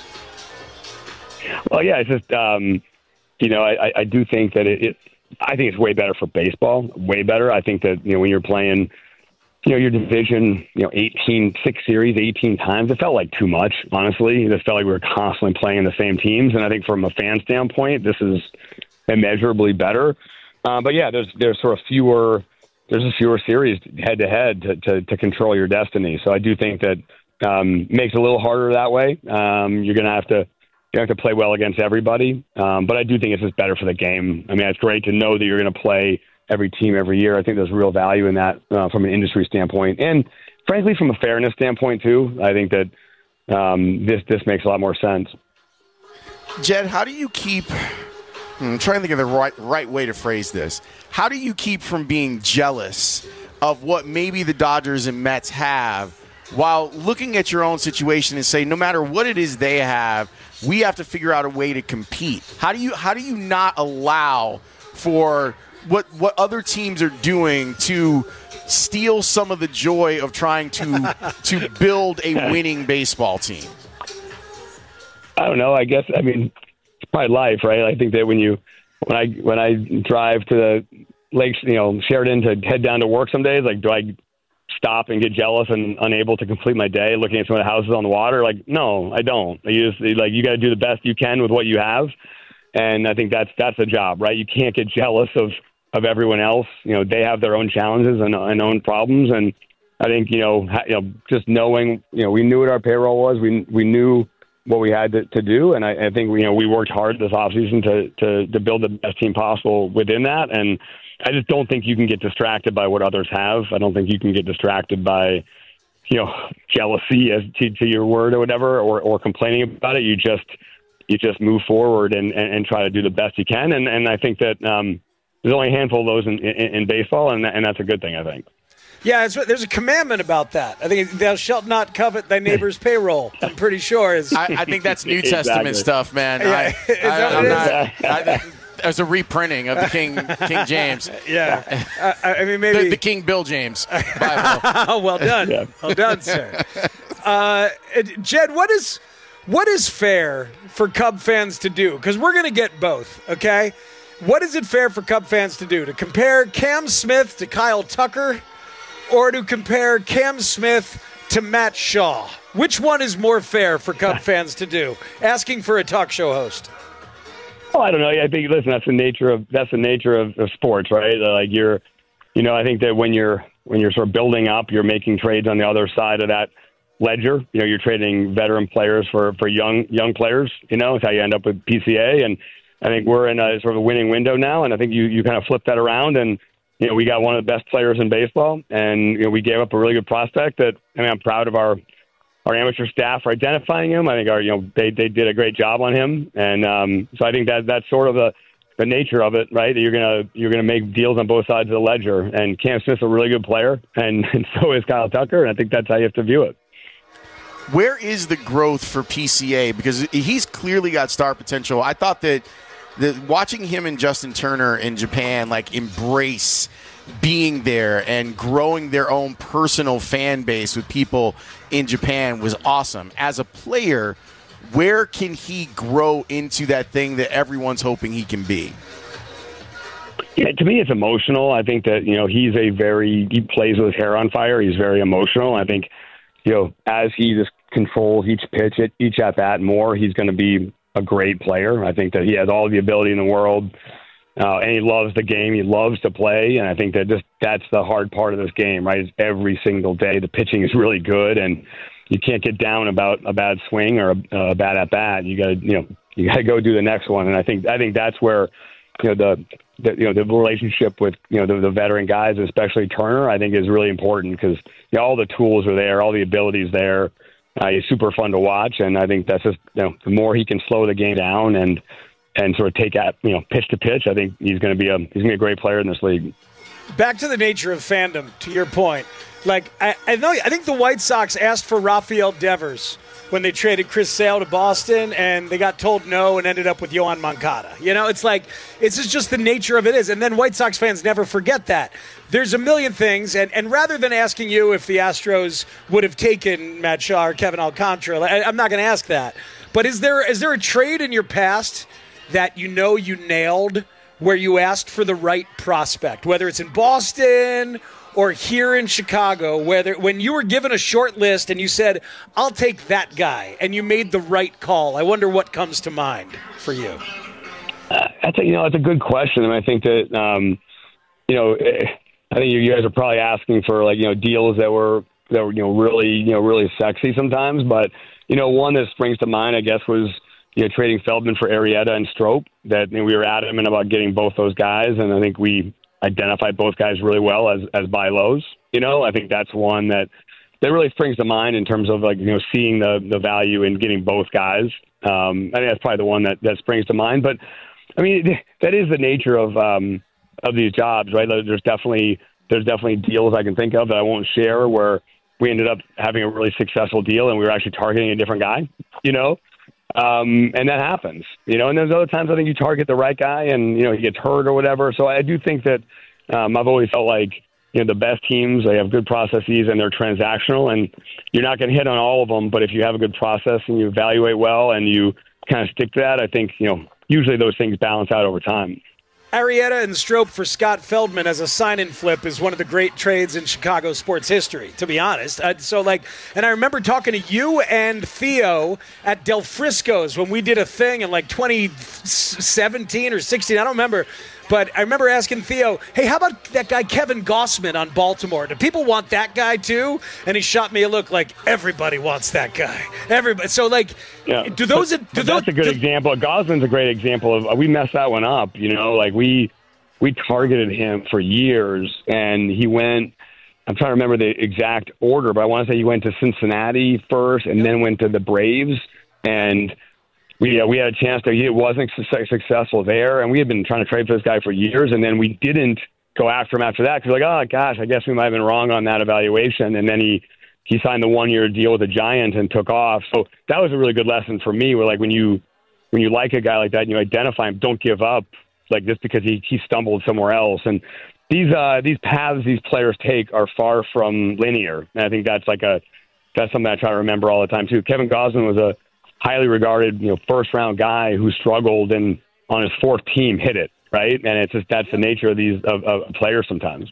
Well, yeah, it's just, um, you know, I, I do think that it, it, I think it's way better for baseball, way better. I think that, you know, when you're playing you know, your division, you know, eighteen, six series, eighteen times. It felt like too much, honestly. It just felt like we were constantly playing the same teams. And I think from a fan standpoint, this is immeasurably better. Uh, but yeah, there's there's sort of fewer there's a fewer series head to head to to to control your destiny. So I do think that um, makes it a little harder that way. Um, you're going to have to you have to play well against everybody. Um, but I do think it's just better for the game. I mean, it's great to know that you're going to play every team every year. I think there's real value in that uh, from an industry standpoint, and frankly, from a fairness standpoint too. I think that um, this this makes a lot more sense. Jed, how do you keep? I'm trying to think of the right right way to phrase this. How do you keep from being jealous of what maybe the Dodgers and Mets have, while looking at your own situation and say, no matter what it is they have, we have to figure out a way to compete? How do you how do you not allow for what what other teams are doing to steal some of the joy of trying to to build a winning baseball team? I don't know. I guess I mean it's probably life, right? I think that when you when I when I drive to the lakes, you know, Sheridan to head down to work some days, like, do I stop and get jealous and unable to complete my day looking at some of the houses on the water? Like, no, I don't. You just like you got to do the best you can with what you have, and I think that's that's the job, right? You can't get jealous of. of everyone else. You know, they have their own challenges and, and own problems. And I think, you know, ha, you know, just knowing, you know, we knew what our payroll was. We we knew what we had to, to do. And I, I think, you know, we worked hard this offseason to, to, to build the best team possible within that. And I just don't think you can get distracted by what others have. I don't think you can get distracted by, you know, jealousy as to, to your word or whatever, or, or complaining about it. You just, you just move forward and, and, and try to do the best you can. And, and I think that, um, there's only a handful of those in, in, in baseball, and, and that's a good thing, I think. Yeah, it's, there's a commandment about that. I think thou shalt not covet thy neighbor's payroll. I'm pretty sure. Is I, I think that's New Testament exactly. stuff, man. Yeah. I, I, I'm not, I, there's a reprinting of the King King James. Yeah, I, I mean maybe the, the King Bill James Bible. Well done, yeah. Well done, sir. Uh, Jed, what is what is fair for Cub fans to do? Because we're going to get both, okay? What is it fair for Cub fans to do? To compare Cam Smith to Kyle Tucker, or to compare Cam Smith to Matt Shaw? Which one is more fair for Cub fans to do? Asking for a talk show host. Oh, I don't know. I think, listen, that's the nature of that's the nature of, of sports, right? Like you're, you know, I think that when you're when you're sort of building up, you're making trades on the other side of that ledger. You know, you're trading veteran players for for young young players. You know, it's how you end up with P C A. And I think we're in a sort of a winning window now, and I think you, you kind of flip that around, and you know we got one of the best players in baseball, and you know we gave up a really good prospect. That I mean, I'm proud of our our amateur staff for identifying him. I think our you know they they did a great job on him, and um, so I think that that's sort of the the nature of it, right? That you're gonna you're gonna make deals on both sides of the ledger, and Cam Smith's a really good player, and, and so is Kyle Tucker, and I think that's how you have to view it. Where is the growth for P C A? Because he's clearly got star potential. I thought that. The, watching him and Justin Turner in Japan like embrace being there and growing their own personal fan base with people in Japan was awesome. As a player, where can he grow into that thing that everyone's hoping he can be? Yeah, to me, it's emotional. I think that, you know, he's a very, he plays with his hair on fire. He's very emotional. I think, you know, as he just controls each pitch, each at bat more, he's going to be a great player. I think that he has all the ability in the world, uh, and he loves the game. He loves to play, and I think that just that's the hard part of this game, right? Is every single day the pitching is really good, and you can't get down about a bad swing or a, a bad at bat. You got to, you know, you got to go do the next one, and I think I think that's where, you know, the, the you know the relationship with you know the, the veteran guys, especially Turner, I think is really important because you know, all the tools are there, all the abilities there. Uh, he's super fun to watch, and I think that's just you know the more he can slow the game down and and sort of take at you know pitch to pitch, I think he's going to be a he's going to be a great player in this league. Back to the nature of fandom. To your point, like I, I know I think the White Sox asked for Rafael Devers when they traded Chris Sale to Boston, and they got told no and ended up with Yohan Moncada. You know, it's like, it's just the nature of it is. And then White Sox fans never forget that. There's a million things, and, and rather than asking you if the Astros would have taken Matt Shaw or Kevin Alcantara, I, I'm not going to ask that. But is there is there a trade in your past that you know you nailed where you asked for the right prospect, whether it's in Boston or here in Chicago, whether when you were given a short list and you said, I'll take that guy, and you made the right call? I wonder what comes to mind for you. Uh, that's a, you know, it's a good question. I mean, I think that, um, you know, I think you guys are probably asking for like, you know, deals that were, that were, you know, really, you know, really sexy sometimes. But, you know, one that springs to mind, I guess, was, you know, trading Feldman for Arrieta and Strop. That, you know, we were adamant about getting both those guys. And I think we identified both guys really well as, as buy lows. You know, I think that's one that, that really springs to mind in terms of like, you know, seeing the, the value in getting both guys. Um, I think that's probably the one that, that springs to mind. But I mean, that is the nature of, um, of these jobs, right? There's definitely, there's definitely deals I can think of that I won't share where we ended up having a really successful deal and we were actually targeting a different guy, you know? Um, and that happens, you know, and there's other times I think you target the right guy and, you know, he gets hurt or whatever. So I do think that um, I've always felt like, you know, the best teams, they have good processes and they're transactional, and you're not going to hit on all of them. But if you have a good process and you evaluate well and you kind of stick to that, I think, you know, usually those things balance out over time. Arrieta and Strop for Scott Feldman as a sign-in flip is one of the great trades in Chicago sports history, to be honest. Uh, so, like, and I remember talking to you and Theo at Del Frisco's when we did a thing in, like, twenty seventeen or sixteen. I don't remember. But I remember asking Theo, hey, how about that guy Kevin Gossman on Baltimore? Do people want that guy too? And he shot me a look like everybody wants that guy. Everybody. So, like, yeah. do those... But, do but those that's a good do, example. Gossman's a great example of... We messed that one up, you know? Like, we we targeted him for years, and he went... I'm trying to remember the exact order, but I want to say he went to Cincinnati first and then went to the Braves, and... We, uh, we had a chance to, he wasn't su- successful there, and we had been trying to trade for this guy for years, and then we didn't go after him after that because we're like, oh, gosh, I guess we might have been wrong on that evaluation. And then he, he signed the one-year deal with the Giants and took off. So that was a really good lesson for me where, like, when you when you like a guy like that and you identify him, don't give up, like, just because he, he stumbled somewhere else. And these uh, these paths these players take are far from linear, and I think that's like a that's something I try to remember all the time, too. Kevin Gossman was a highly regarded, you know, first round guy who struggled and on his fourth team hit it, right? And it's just that's the nature of these of, of players sometimes.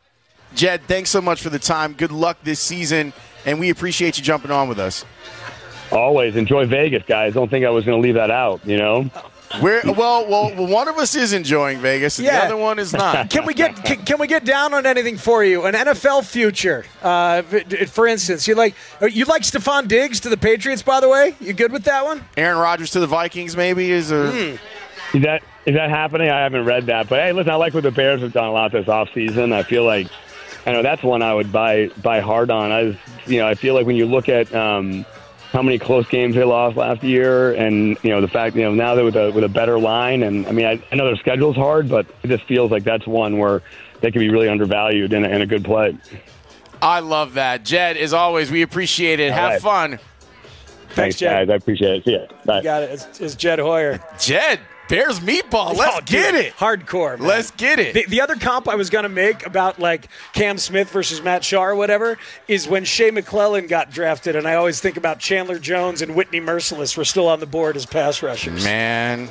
Jed, thanks so much for the time. Good luck this season, and we appreciate you jumping on with us. Always enjoy Vegas, guys. Don't think I was going to leave that out, you know. We're well, well. One of us is enjoying Vegas, and Yeah. the other one is not. Can we get can, can we get down on anything for you? An N F L future, uh, for instance. You like you like Stephon Diggs to the Patriots, by the way. You good with that one? Aaron Rodgers to the Vikings, maybe is a. Mm. Is that is that happening? I haven't read that, but hey, listen, I like what the Bears have done a lot this offseason. I feel like I know that's one I would buy buy hard on. I was, you know, I feel like when you look at um, how many close games they lost last year, and you know the fact, you know, now they're with a with a better line, and I mean, I, I know their schedule's hard, but it just feels like that's one where they can be really undervalued and, and a good play. I love that, Jed. As always, we appreciate it. All Have right. fun. Thanks, Thanks, Jed. guys. I appreciate it. See ya. Bye. You got it. It's, it's Jed Hoyer. Jed, Bears meatball. Let's Oh, dude, get it. Hardcore, man. Let's get it. The, the other comp I was going to make about, like, Cam Smith versus Matt Shaw or whatever is when Shea McClellan got drafted, and I always think about Chandler Jones and Whitney Merciless were still on the board as pass rushers. Man.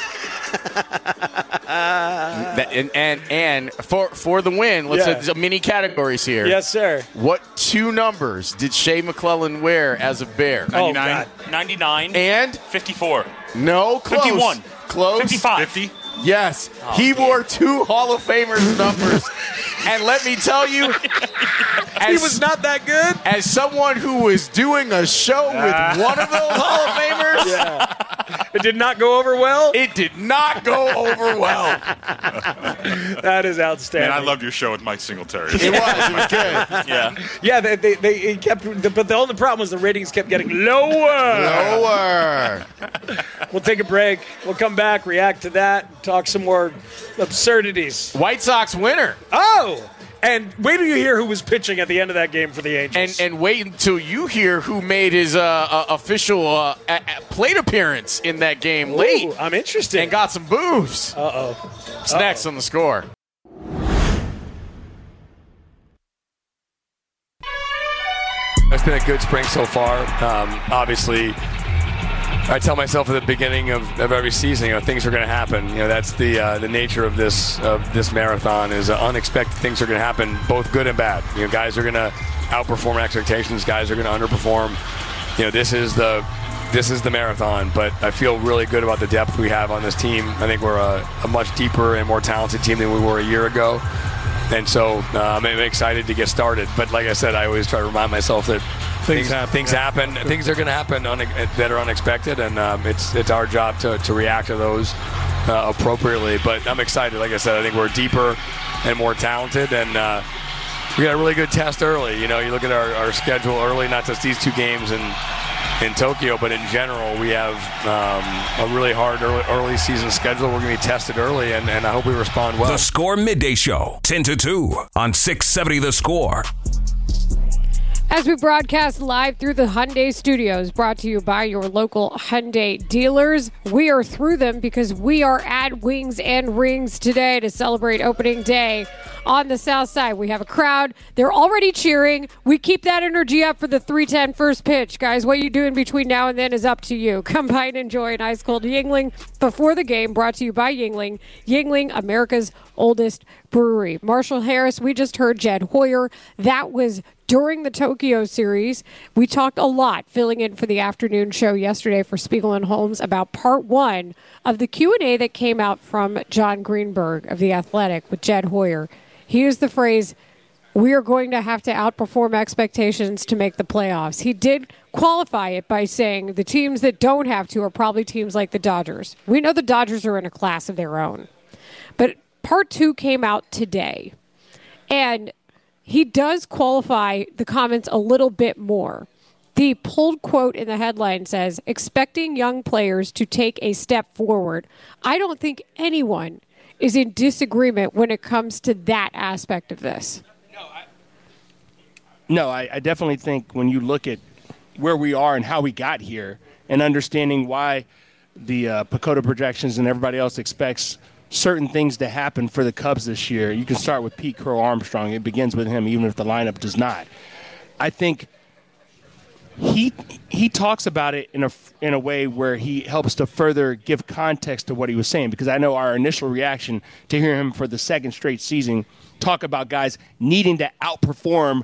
that, and, and and for for the win, let's Yeah. have mini categories here. Yes, sir. What two numbers did Shea McClellan wear as a Bear? Oh, ninety-nine. God. ninety-nine. And fifty-four. no, close. fifty-one. Close. fifty-five. fifty. Yes, Oh, he man. wore two Hall of Famers numbers, and let me tell you, as, He was not that good? as someone who was doing a show with one of those Hall of Famers, Yeah. It did not go over well? it did not go over well. That is outstanding. Man, I loved your show with Mike Singletary. It was. It was good. Yeah. Yeah, they, they, they it kept, but the only problem was the ratings kept getting lower. Lower. We'll take a break. We'll come back, react to that, talk some more absurdities. White Sox winner. Oh! And wait till you hear who was pitching at the end of that game for the And Angels. and wait until you hear who made his uh, uh, official uh, a- a plate appearance in that game Ooh, late I'm interested. and got some boos. Uh-oh. It's next on The Score. It's been a good spring so far. Um, obviously, I tell myself at the beginning of, of every season, you know, things are going to happen. You know, that's the uh, the nature of this of this marathon is uh, unexpected things are going to happen, both good and bad. You know, guys are going to outperform expectations. Guys are going to underperform. You know, this is the this is the marathon. But I feel really good about the depth we have on this team. I think we're a, a much deeper and more talented team than we were a year ago. And so uh, I'm excited to get started. But like I said, I always try to remind myself that things, things happen. Things, happen, things are going to happen un- that are unexpected, and um, it's it's our job to, to react to those uh, appropriately. But I'm excited. Like I said, I think we're deeper and more talented, and uh, we got a really good test early. You know, you look at our, our schedule early, not just these two games in in Tokyo, but in general, we have um, a really hard early, early season schedule. We're going to be tested early, and, and I hope we respond well. The Score Midday Show, ten to two on six seventy The Score. As we broadcast live through the Hyundai Studios, brought to you by your local Hyundai dealers. We are through them because we are at Wings and Rings today to celebrate opening day on the South Side. We have a crowd. They're already cheering. We keep that energy up for the three ten first pitch. Guys, what you do in between now and then is up to you. Come by and enjoy an ice-cold Yuengling before the game, brought to you by Yuengling. Yuengling, America's oldest brewery. Marshall Harris, we just heard Jed Hoyer. That was during the Tokyo series. We talked a lot, filling in for the afternoon show yesterday for Spiegel and Holmes, about part one of the Q and A that came out from John Greenberg of The Athletic with Jed Hoyer. He used the phrase, we are going to have to outperform expectations to make the playoffs. He did qualify it by saying the teams that don't have to are probably teams like the Dodgers. We know the Dodgers are in a class of their own. But part two came out today. And he does qualify the comments a little bit more. The pulled quote in the headline says, expecting young players to take a step forward. I don't think anyone is in disagreement when it comes to that aspect of this. No, I, I definitely think when you look at where we are and how we got here and understanding why the uh, Pacoda projections and everybody else expects certain things to happen for the Cubs this year, you can start with Pete Crow Armstrong. It begins with him, even if the lineup does not. I think he he talks about it in a in a way where he helps to further give context to what he was saying, because I know our initial reaction to hear him for the second straight season talk about guys needing to outperform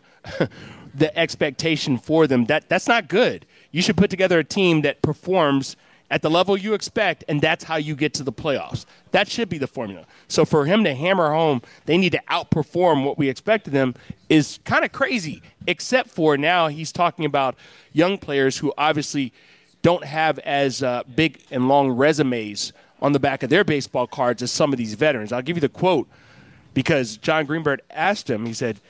the expectation for them. That that's not good. You should put together a team that performs at the level you expect, and that's how you get to the playoffs. That should be the formula. So for him to hammer home, they need to outperform what we expect of them is kind of crazy, except for now he's talking about young players who obviously don't have as uh, big and long resumes on the back of their baseball cards as some of these veterans. I'll give you the quote because John Greenberg asked him, he said,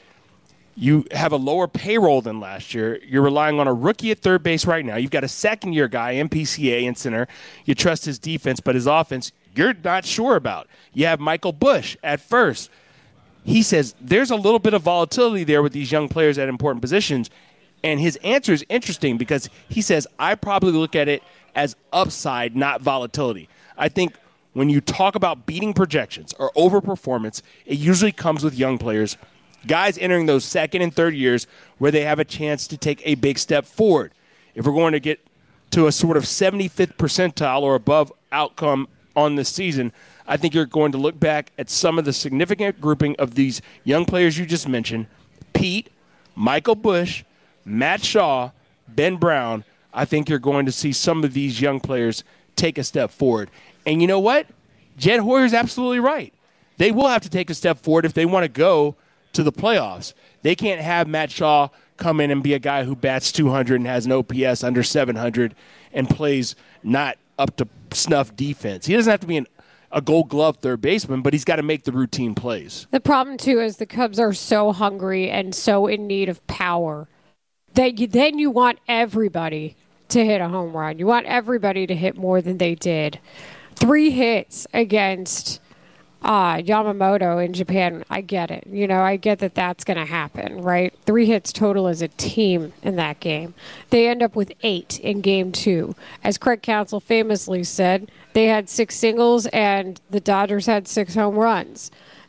you have a lower payroll than last year. You're relying on a rookie at third base right now. You've got a second-year guy, M P C A in center. You trust his defense, but his offense, you're not sure about. You have Michael Busch at first. He says there's a little bit of volatility there with these young players at important positions, and his answer is interesting because he says, I probably look at it as upside, not volatility. I think when you talk about beating projections or overperformance, it usually comes with young players, guys entering those second and third years where they have a chance to take a big step forward. If we're going to get to a sort of seventy-fifth percentile or above outcome on this season, I think you're going to look back at some of the significant grouping of these young players you just mentioned, Pete, Michael Busch, Matt Shaw, Ben Brown. I think you're going to see some of these young players take a step forward. And you know what? Jed Hoyer's absolutely right. They will have to take a step forward if they want to go to the playoffs. They can't have Matt Shaw come in and be a guy who bats two hundred and has an O P S under seven hundred and plays not up to snuff defense. He doesn't have to be an, a gold glove third baseman, but he's got to make the routine plays. The problem, too, is the Cubs are so hungry and so in need of power that you, then you want everybody to hit a home run. You want everybody to hit more than they did. Three hits against Uh, Yamamoto in Japan, I get it. You know, I get that that's going to happen, right? Three hits total as a team in that game. They end up with eight in game two. As Craig Counsell famously said, they had six singles and the Dodgers had six home runs.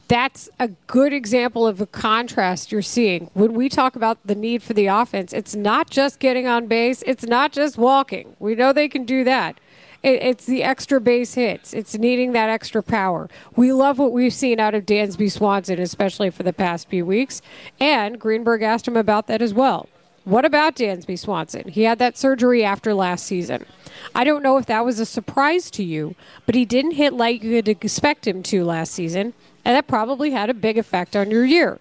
That's a good example of a contrast you're seeing. When we talk about the need for the offense, it's not just getting on base. It's not just walking. We know they can do that. It, it's the extra base hits. It's needing that extra power. We love what we've seen out of Dansby Swanson, especially for the past few weeks. And Greenberg asked him about that as well. What about Dansby Swanson? He had that surgery after last season. I don't know if that was a surprise to you, but he didn't hit like you could expect him to last season. And that probably had a big effect on your year.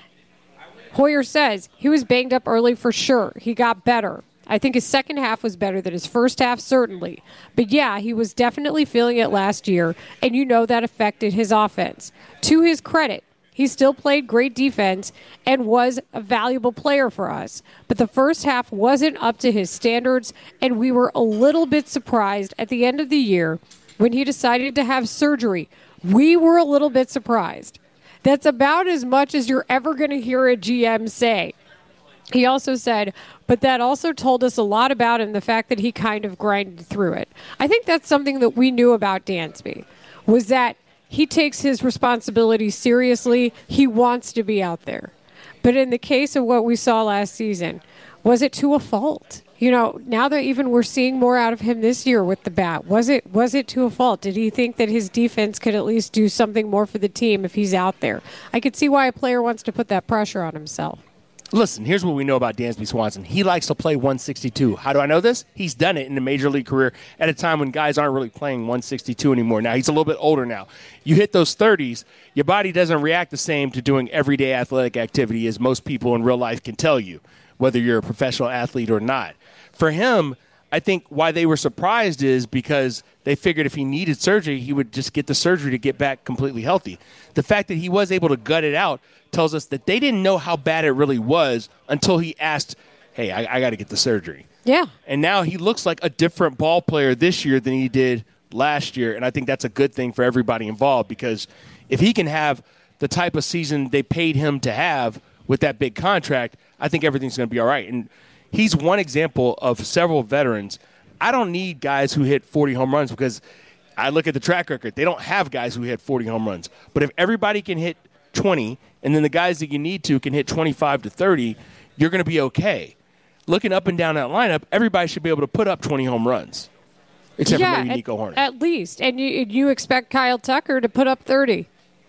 Hoyer says he was banged up early for sure. He got better. I think his second half was better than his first half, certainly. But yeah, he was definitely feeling it last year, and you know that affected his offense. To his credit, he still played great defense and was a valuable player for us. But the first half wasn't up to his standards, and we were a little bit surprised at the end of the year when he decided to have surgery. We were a little bit surprised. That's about as much as you're ever going to hear a G M say. He also said, but that also told us a lot about him, the fact that he kind of grinded through it. I think that's something that we knew about Dansby, was that he takes his responsibility seriously. He wants to be out there. But in the case of what we saw last season, was it to a fault? You know, now that even we're seeing more out of him this year with the bat, was it was it to a fault? Did he think that his defense could at least do something more for the team if he's out there? I could see why a player wants to put that pressure on himself. Listen, here's what we know about Dansby Swanson. He likes to play one sixty-two. How do I know this? He's done it in a major league career at a time when guys aren't really playing one sixty-two anymore. Now, he's a little bit older now. You hit those thirties, your body doesn't react the same to doing everyday athletic activity as most people in real life can tell you, whether you're a professional athlete or not. For him, I think why they were surprised is because they figured if he needed surgery, he would just get the surgery to get back completely healthy. The fact that he was able to gut it out tells us that they didn't know how bad it really was until he asked, hey, I, I got to get the surgery. Yeah. And now he looks like a different ball player this year than he did last year, and I think that's a good thing for everybody involved because if he can have the type of season they paid him to have with that big contract, I think everything's going to be all right. And he's one example of several veterans. I don't need guys who hit forty home runs because I look at the track record. They don't have guys who hit forty home runs. But if everybody can hit twenty, and then the guys that you need to can hit twenty-five to thirty, you're going to be okay. Looking up and down that lineup, everybody should be able to put up twenty home runs, except yeah, for maybe at, Nico Horner. At least. And you, you expect Kyle Tucker to put up thirty.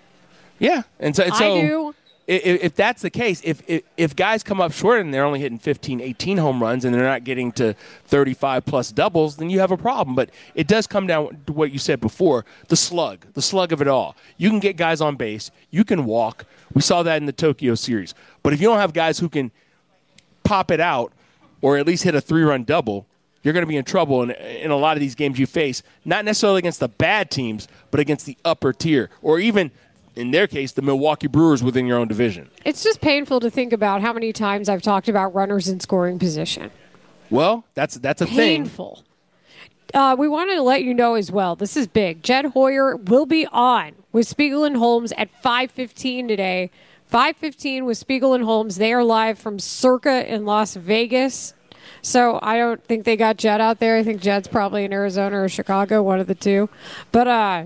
Yeah. And so, and so I do. If, if that's the case, if, if if guys come up short and they're only hitting fifteen, eighteen home runs and they're not getting to thirty-five plus doubles, then you have a problem. But it does come down to what you said before, the slug, the slug of it all. You can get guys on base. You can walk. We saw that in the Tokyo series. But if you don't have guys who can pop it out or at least hit a three-run double, you're going to be in trouble in, in a lot of these games you face, not necessarily against the bad teams, but against the upper tier or even – in their case, the Milwaukee Brewers within your own division. It's just painful to think about how many times I've talked about runners in scoring position. Well, that's that's a painful. thing. Painful. Uh, we wanted to let you know as well, this is big. Jed Hoyer will be on with Spiegel and Holmes at five fifteen today. five fifteen with Spiegel and Holmes. They are live from Circa in Las Vegas. So I don't think they got Jed out there. I think Jed's probably in Arizona or Chicago, one of the two. But uh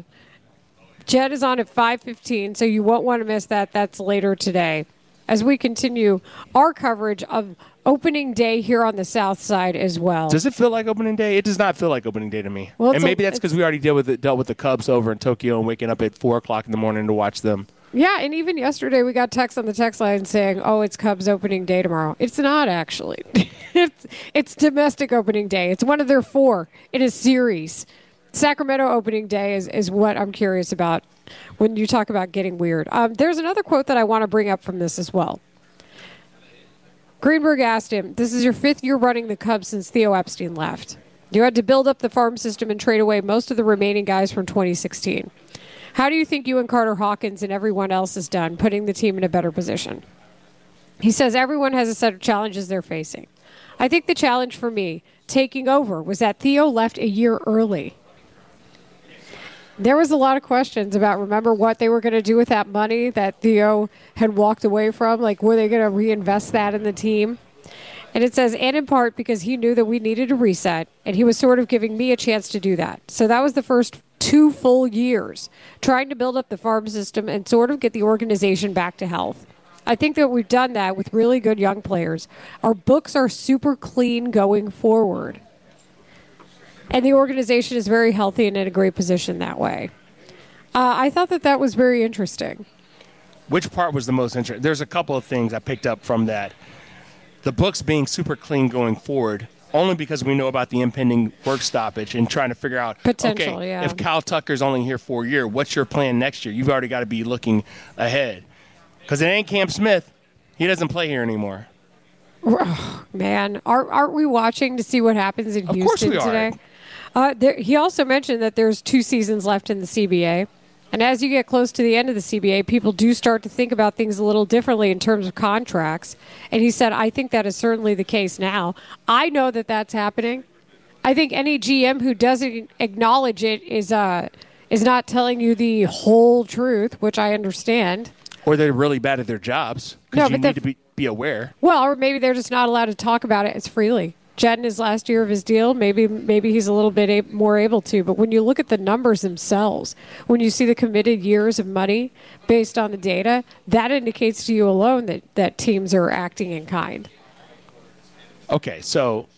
Jed is on at five fifteen, so you won't want to miss that. That's later today. As we continue our coverage of opening day here on the South Side as well. Does it feel like opening day? It does not feel like opening day to me. Well, and maybe a, that's because we already dealt with it, dealt with the Cubs over in Tokyo and waking up at four o'clock in the morning to watch them. Yeah, and even yesterday we got text on the text line saying, oh, it's Cubs opening day tomorrow. It's not, actually. it's, it's domestic opening day. It's one of their four in a series. Sacramento opening day is, is what I'm curious about when you talk about getting weird. Um, there's another quote that I want to bring up from this as well. Greenberg asked him, this is your fifth year running the Cubs since Theo Epstein left. You had to build up the farm system and trade away most of the remaining guys from twenty sixteen. How do you think you and Carter Hawkins and everyone else has done putting the team in a better position? He says everyone has a set of challenges they're facing. I think the challenge for me, taking over, was that Theo left a year early. There was a lot of questions about, remember, what they were going to do with that money that Theo had walked away from? Like, were they going to reinvest that in the team? And it says, and in part because he knew that we needed a reset, and he was sort of giving me a chance to do that. So that was the first two full years trying to build up the farm system and sort of get the organization back to health. I think that we've done that with really good young players. Our books are super clean going forward. And the organization is very healthy and in a great position that way. Uh, I thought that that was very interesting. Which part was the most interesting? There's a couple of things I picked up from that. The books being super clean going forward, only because we know about the impending work stoppage and trying to figure out, Potential, okay, yeah. if Kyle Tucker's only here for a year, what's your plan next year? You've already got to be looking ahead. Because it ain't Cam Smith. He doesn't play here anymore. Oh, man, aren't, aren't we watching to see what happens in Of Houston course we are. today? Uh, there, he also mentioned that there's two seasons left in the C B A. And as you get close to the end of the C B A, people do start to think about things a little differently in terms of contracts. And he said, I think that is certainly the case now. I know that that's happening. I think any G M who doesn't acknowledge it is uh, is not telling you the whole truth, which I understand. Or they're really bad at their jobs because No, you but need the- to be, be aware. Well, or maybe they're just not allowed to talk about it as freely. Jed in his last year of his deal, maybe maybe he's a little bit a- more able to. But when you look at the numbers themselves, when you see the committed years of money based on the data, that indicates to you alone that, that teams are acting in kind. Okay, so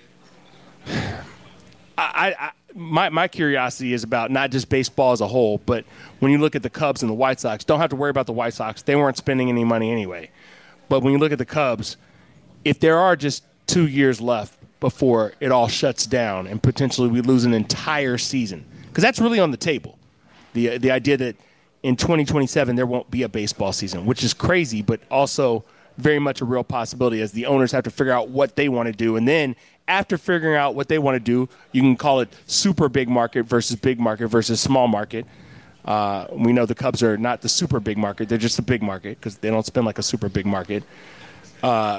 I, I my my curiosity is about not just baseball as a whole, but when you look at the Cubs and the White Sox, don't have to worry about the White Sox. They weren't spending any money anyway. But when you look at the Cubs, if there are just two years left before it all shuts down and potentially we lose an entire season, because that's really on the table. The the idea that in twenty twenty-seven there won't be a baseball season, which is crazy, but also very much a real possibility as the owners have to figure out what they want to do. And then after figuring out what they want to do, you can call it super big market versus big market versus small market. Uh, we know the Cubs are not the super big market. They're just a big market because they don't spend like a super big market. Uh,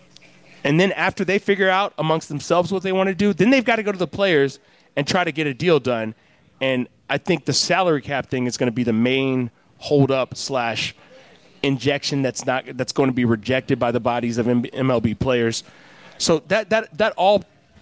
and then after they figure out amongst themselves what they want to do, then they've got to go to the players and try to get a deal done. And I think the salary cap thing is going to be the main hold up slash injection that's not that's going to be rejected by the bodies of M L B players. So that that that all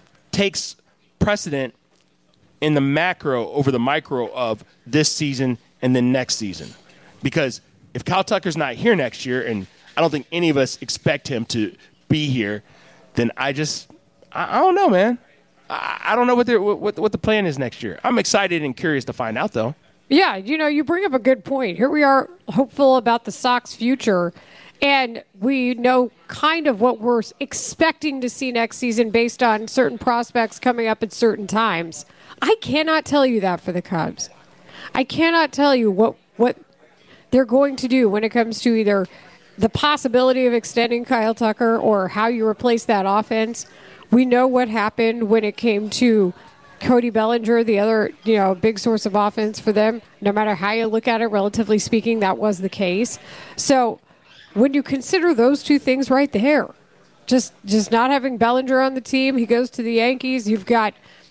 takes precedent in the macro over the micro of this season and the next season. Because if Kyle Tucker's not here next year, and I don't think any of us expect him to be here, then I just I, I don't know, man. I, I don't know what, what what the plan is next year. I'm excited and curious to find out, though. Yeah, you know, you bring up a good point. Here we are hopeful about the Sox future, and we know kind of what we're expecting to see next season based on certain prospects coming up at certain times. I cannot tell you that for the Cubs. I cannot tell you what, what they're going to do when it comes to either the possibility of extending Kyle Tucker or how you replace that offense. We know what happened when it came to Cody Bellinger, the other, you know, big source of offense for them. No matter how you look at it, relatively speaking, that was the case. So when you consider those two things right there, just just not having Bellinger on the team, he goes to the Yankees. You've got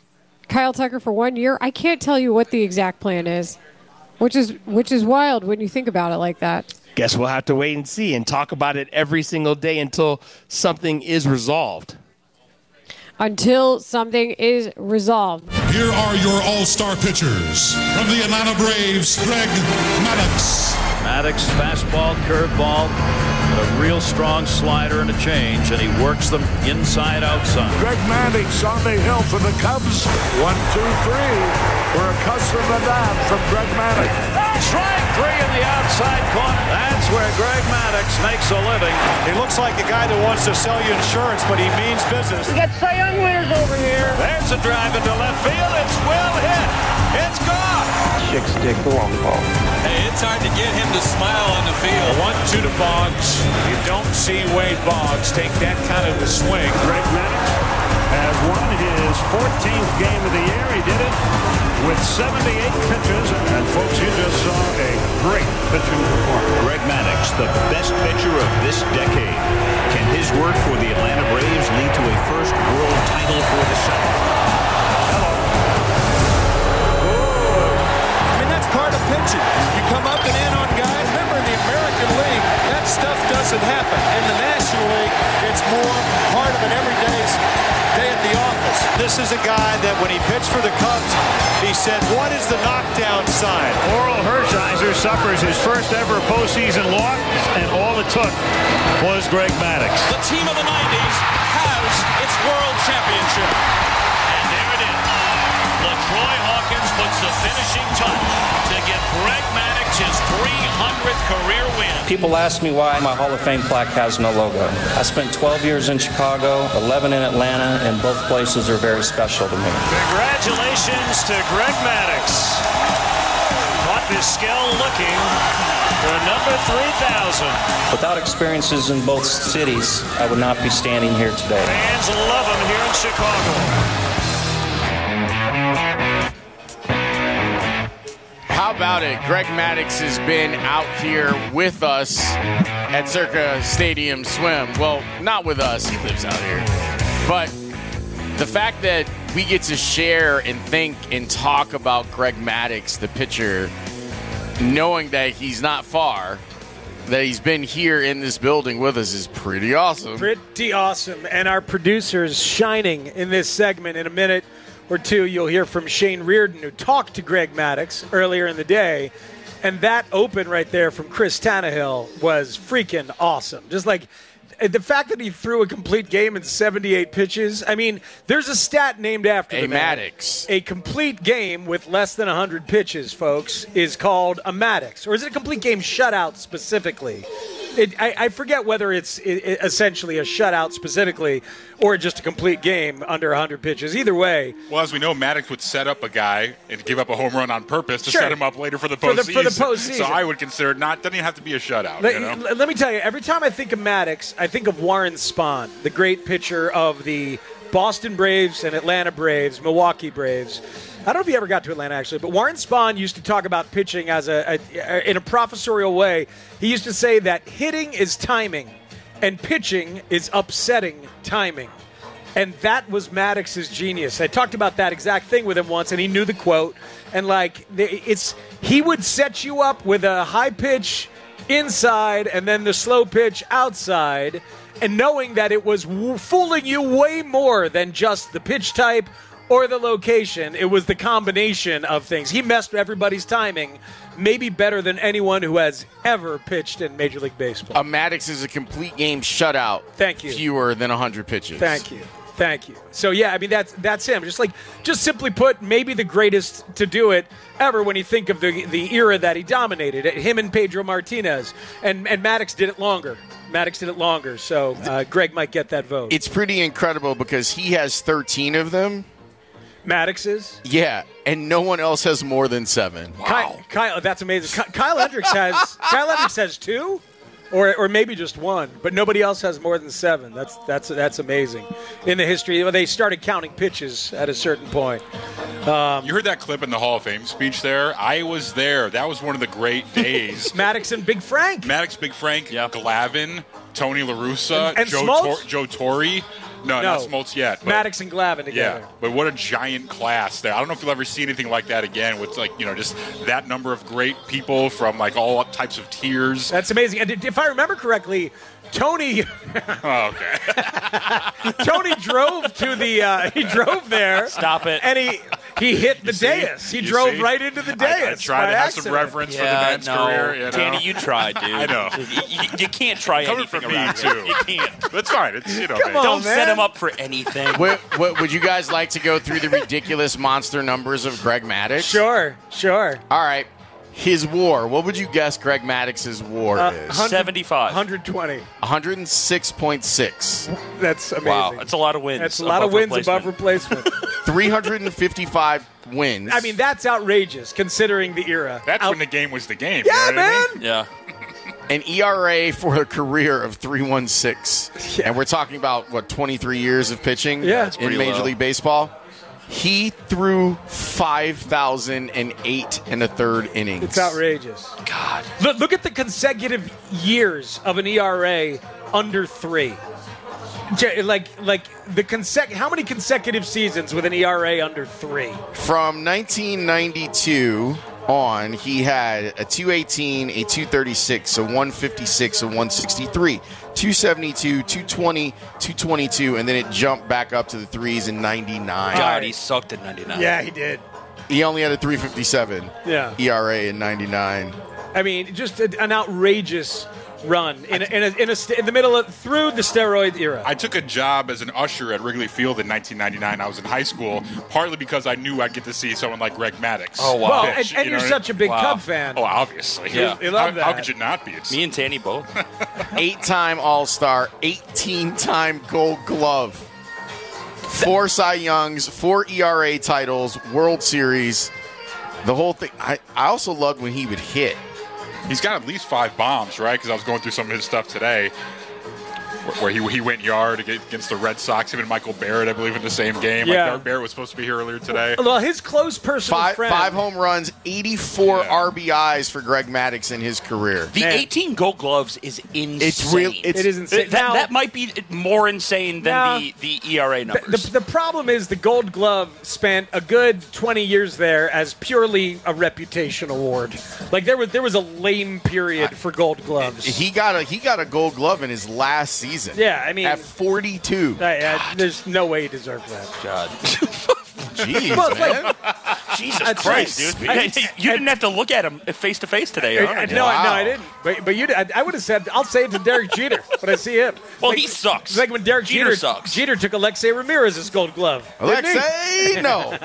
Kyle Tucker for one year. I can't tell you what the exact plan is, which is which is wild when you think about it like that. Guess we'll have to wait and see and talk about it every single day until something is resolved. Until something is resolved. Here are your all-star pitchers. From the Atlanta Braves, Greg Maddux. Maddux, fastball, curveball, a real strong slider and a change, and he works them inside, outside. Greg Maddux on the hill for the Cubs. One, two, three. We're accustomed to that from Greg Maddux. Strike three in the outside corner. That's where Greg Maddux makes a living. He looks like a guy that wants to sell you insurance, but he means business. We got Cy Young winners over here. There's a drive into left field. It's well hit. It's gone. Six stick the long ball. Hey, it's hard to get him to smile on the field. One, two to Boggs. You don't see Wade Boggs take that kind of a swing. Greg Maddux has won his fourteenth game of the year. He did it with seventy-eight pitches. And folks, you just saw a great pitching performance. Greg Maddux, the best pitcher of this decade. Can his work for the Atlanta Braves lead to a first world title for the South? Hello. I mean, that's part of pitching. You come up and in on guys. Remember, in the American League, that stuff doesn't happen. In the National League, it's more part of an everyday day at the office. This This is a guy that when he pitched for the Cubs, he said, what is the knockdown sign? Orel Hershiser suffers his first ever postseason loss, and all it took was Greg Maddux. The team of the nineties has its world championship. And there it is. LaTroy Hawkins puts the finishing touch to give Greg Maddux his three hundredth career win. People ask me why my Hall of Fame plaque has no logo. I spent twelve years in Chicago, eleven in Atlanta, and both places are very special to me. Congratulations to Greg Maddux. Caught Vizquel looking for number three thousand. Without experiences in both cities, I would not be standing here today. Fans love him here in Chicago. How about it? Greg Maddux has been out here with us at Circa Stadium Swim. Well, not with us. He lives out here. But the fact that we get to share and think and talk about Greg Maddux, the pitcher, knowing that he's not far, that he's been here in this building with us is pretty awesome. Pretty awesome. And our producer's shining in this segment. In a minute or two, you'll hear from Shane Reardon, who talked to Greg Maddux earlier in the day. And that open right there from Chris Tannehill was freaking awesome. Just like the fact that he threw a complete game in seventy-eight pitches. I mean, there's a stat named after a the man. Maddux. A complete game with less than one hundred pitches, folks, is called a Maddux. Or is it a complete game shutout specifically? It, I, I forget whether it's it, it essentially a shutout specifically or just a complete game under one hundred pitches. Either way. Well, as we know, Maddux would set up a guy and give up a home run on purpose to Sure. set him up later for the For the- postseason. for the postseason. So I would consider it not, doesn't even have to be a shutout. Let, you know? let me tell you, every time I think of Maddux, I think of Warren Spahn, the great pitcher of the Boston Braves and Atlanta Braves, Milwaukee Braves. I don't know if he ever got to Atlanta, actually, but Warren Spahn used to talk about pitching as a, a in a professorial way. He used to say that hitting is timing and pitching is upsetting timing. And that was Maddox's genius. I talked about that exact thing with him once, and he knew the quote. And, like, it's he would set you up with a high pitch inside and then the slow pitch outside, and knowing that it was w- fooling you way more than just the pitch type or the location. It was the combination of things. He messed everybody's timing maybe better than anyone who has ever pitched in Major League Baseball. A Maddux is a complete game shutout. Thank you. Fewer than one hundred pitches. Thank you. Thank you. So, yeah, I mean, that's that's him. Just like, just simply put, maybe the greatest to do it ever when you think of the the era that he dominated. Him and Pedro Martinez. And, and Maddux did it longer. Maddux did it longer. So, uh, Greg might get that vote. It's pretty incredible because he has thirteen of them. Maddox's? Yeah, and no one else has more than seven. Kyle, Kyle that's amazing. Ky- Kyle Hendricks has Kyle Hendricks has two, or or maybe just one, but nobody else has more than seven. That's that's that's amazing. In the history, they started counting pitches at a certain point. Um, You heard that clip in the Hall of Fame speech there? I was there. That was one of the great days. Maddox and Big Frank. Maddox, Big Frank, Glavine, Tony La Russa, And- and Joe, Smoltz? Tor- Joe Torre. No, No. not Smoltz yet. But, Maddox and Glavine together. yeah, but what a giant class there. I don't know if you'll ever see anything like that again with, like, you know, just that number of great people from, like, all types of tiers. That's amazing. And if I remember correctly, Tony Oh, okay. Tony drove to the uh, he drove there. Stop it. And he he hit the You see? dais. He You drove see? right into the I- dais. I, tried by to have accident. some reverence for the Yeah, man's no. career. You know? Danny, you tried, dude. I know. You, you, you can't try Coming anything from me, around too. here. You can't. That's fine. It's, you know, Come hey. on, Don't man. set him up for anything. What, what, would you guys like to go through the ridiculous monster numbers of Greg Maddux? Sure, sure. All right. His WAR. What would you guess Greg Maddox's WAR Uh, is? seventy-five. one hundred twenty. one oh six point six. That's amazing. Wow, that's a lot of wins. That's a lot of wins above replacement. three hundred fifty-five wins. I mean, that's outrageous considering the era. That's Out- when the game was the game. yeah, you know what I man. mean? Yeah. An E R A for a career of three point one six. Yeah. And we're talking about, what, twenty-three years of pitching Yeah. That's in pretty Major low. League Baseball? He threw five thousand eight and a third innings. It's outrageous. God. Look, look at the consecutive years of an E R A under three. J- Like, like the consec- How many consecutive seasons with an E R A under three? From nineteen ninety-two on, he had a two eighteen, a two thirty-six, a one fifty-six, a one sixty-three, two seventy-two, two twenty, two twenty-two, and then it jumped back up to the threes in ninety-nine. God, he sucked at ninety-nine. Yeah, he did. He only had a three fifty-seven Yeah. E R A in ninety-nine. I mean, just a, an outrageous run in a, in, a, in, a st- in the middle of through the steroid era. I took a job as an usher at Wrigley Field in nineteen ninety-nine. I was in high school, partly because I knew I'd get to see someone like Greg Maddux. Oh, wow. Well, pitch, and, and you you're know such a big Wow. Cub fan. Oh, obviously. Yeah. You love how, that. how could you not be? It's, Me and Tanny both. Eight-time All-Star, eighteen-time Gold Glove, four Cy Youngs, four E R A titles, World Series, the whole thing. I, I also loved when he would hit. He's got at least five bombs, right? Because I was going through some of his stuff today, where he he went yard against the Red Sox. Him and Michael Barrett, I believe, in the same game. Yeah. Like Barrett was supposed to be here earlier today. Well, his close personal Five, friend. five home runs, eighty-four R B Is for Greg Maddux in his career. The Man. eighteen Gold Gloves is insane. It's real. It's, It is insane. That, Now- that might be more insane than Now- the, the E R A The, numbers. the, the problem is the Gold Glove spent a good twenty years there as purely a reputation award. Like there was there was a lame period for Gold Gloves. He got a he got a Gold Glove in his last season. Yeah, I mean, at forty-two. I- I- there's no way he deserved that. God. Jeez, Well, it's man. like- Jesus That's Christ, right. dude. I- Hey, you didn't have to look at him face to face today, Uh, huh? uh, no, Wow. no, I didn't. But, but you, did. I, I would have said, I'll say it to Derek Jeter when I see him. Well, Like- he sucks. It's like when Derek Jeter Jeter, sucks. Jeter took Alexei Ramirez's Gold Glove. didn't he? Alexei, no,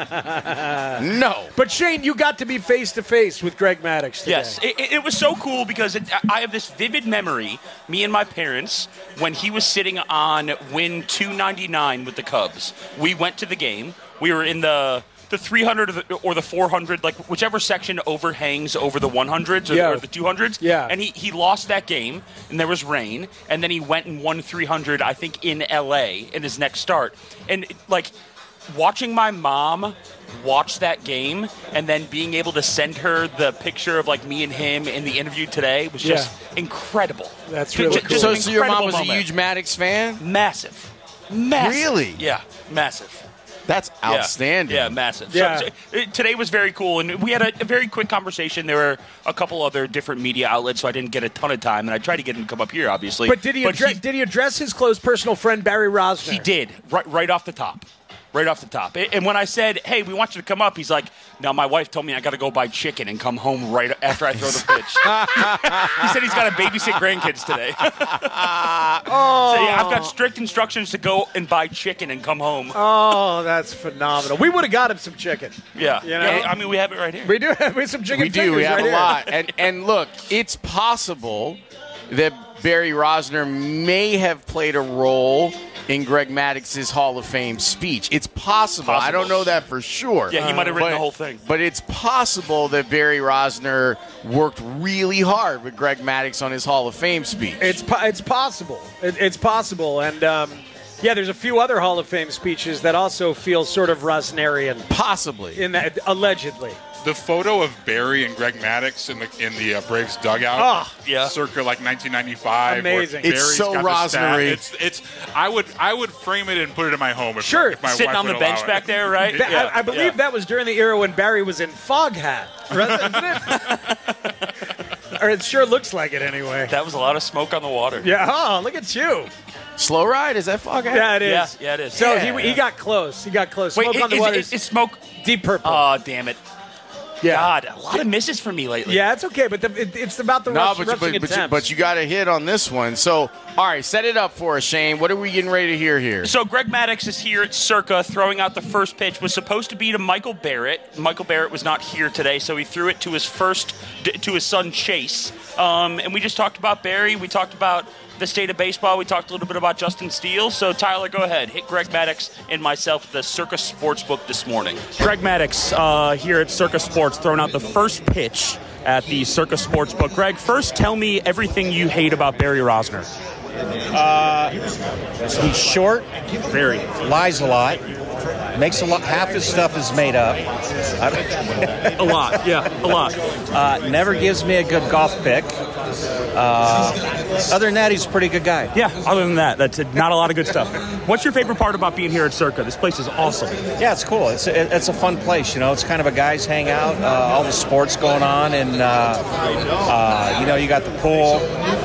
no. But Shane, you got to be face to face with Greg Maddux today. Yes, it, it- it was so cool because it, I have this vivid memory, me and my parents, when he was sitting on win two ninety-nine with the Cubs. We went to the game. We were in the the three hundred or the, or the four hundred, like whichever section overhangs over the one hundreds or, Yeah. or the two hundreds. Yeah. And he, he lost that game, and there was rain, and then he went and won three hundred, I think, in L A in his next start. And, like, watching my mom watch that game and then being able to send her the picture of, like, me and him in the interview today was just incredible. That's Ju- really ju- cool. just So, an so your mom incredible was moment. a huge Maddux fan? Massive. Massive. Really? Yeah, massive. That's Yeah. outstanding. Yeah, massive. Yeah. So, so, uh, today was very cool, and we had a, a very quick conversation. There were a couple other different media outlets, so I didn't get a ton of time, and I tried to get him to come up here, obviously. But did he, address, did he address his close personal friend Barry Rosner? He did, right, right off the top. Right off the top. And when I said, hey, we want you to come up, he's like, no, my wife told me I got to go buy chicken and come home right after I throw the pitch. He said he's got to babysit grandkids today. Oh. So, yeah, I've got strict instructions to go and buy chicken and come home. Oh, that's phenomenal. We would have got him some chicken. Yeah. You know? Yeah, I mean, we have it right here. We do have we have some chicken We do. fingers We have right a here. lot. And and look, it's possible that Barry Rosner may have played a role in Greg Maddux's Hall of Fame speech. It's possible. I don't know that for sure. Yeah, he might have written But- the whole thing. But it's possible that Barry Rosner worked really hard with Greg Maddux on his Hall of Fame speech. It's po- it's possible. It, it's possible, and um, yeah, there's a few other Hall of Fame speeches that also feel sort of Rosnerian, possibly in that allegedly. The photo of Barry and Greg Maddux in the in the uh, Braves dugout, Oh, yeah. circa like nineteen ninety-five. where Amazing. It's Barry's so got the stat. Rosnery. It's it's. I would I would frame it and put it in my home. If Sure. if my Sitting wife on the would bench allow back it. there, right? That- Yeah, I, I believe yeah. that was during the era when Barry was in Foghat, right? Isn't it? Or it sure looks like it anyway. That was a lot of smoke on the water. Yeah. Oh, look at you. Slow ride? Is that Foghat? Yeah, it is. Yeah, yeah, it is. So Yeah. he he got close. He got close. Wait, Smoke on the is, water. is, is smoke? Deep purple. Oh, damn it. yeah. God, a lot of misses for me lately. Yeah, it's okay, but the, it, it's about the No, rush, but you, rushing but, but, you, attempts. but you got a hit on this one. So, all right, set it up for us, Shane. What are we getting ready to hear here? So Greg Maddux is here at Circa throwing out the first pitch. Was supposed to be to Michael Barrett. Michael Barrett was not here today, so he threw it to his first, to his son Chase. Um, and we just talked about Barry. We talked about the state of baseball. We talked a little bit about Justin Steele. So Tyler, go ahead. Hit Greg Maddux and myself at the Circa Sportsbook this morning. Greg Maddux uh, here at Circa Sports throwing out the first pitch at the Circa Sportsbook. Greg, first tell me everything you hate about Barry Rosner. Uh, he's short, very lies a lot, makes a lot. Half his stuff is made up. A lot, yeah, a lot. Uh, never gives me a good golf pick. uh, other than that, he's a pretty good guy. Yeah, other than that, that's not a lot of good stuff. What's your favorite part about being here at Circa? This place is awesome. Yeah, it's cool. It's a, it's a fun place. You know, it's kind of a guys' hangout. Uh, all the sports going on, and uh, uh, you know, you got the pool,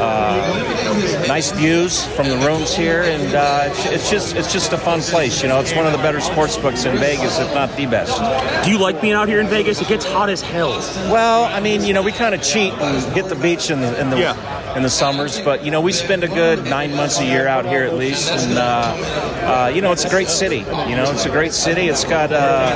uh, nice views from the rooms here, and uh, it's, it's just it's just a fun place. You know, it's one of the better sports books in Vegas, if not the best. Do you like being out here in Vegas? It gets hot as hell. Well, I mean, you know, we kind of cheat and hit the beach in the in the yeah. in the summers, but you know, we spend a good nine months a year out here at least, and uh, uh, you know, it's a great city. You know, it's a great city. It's got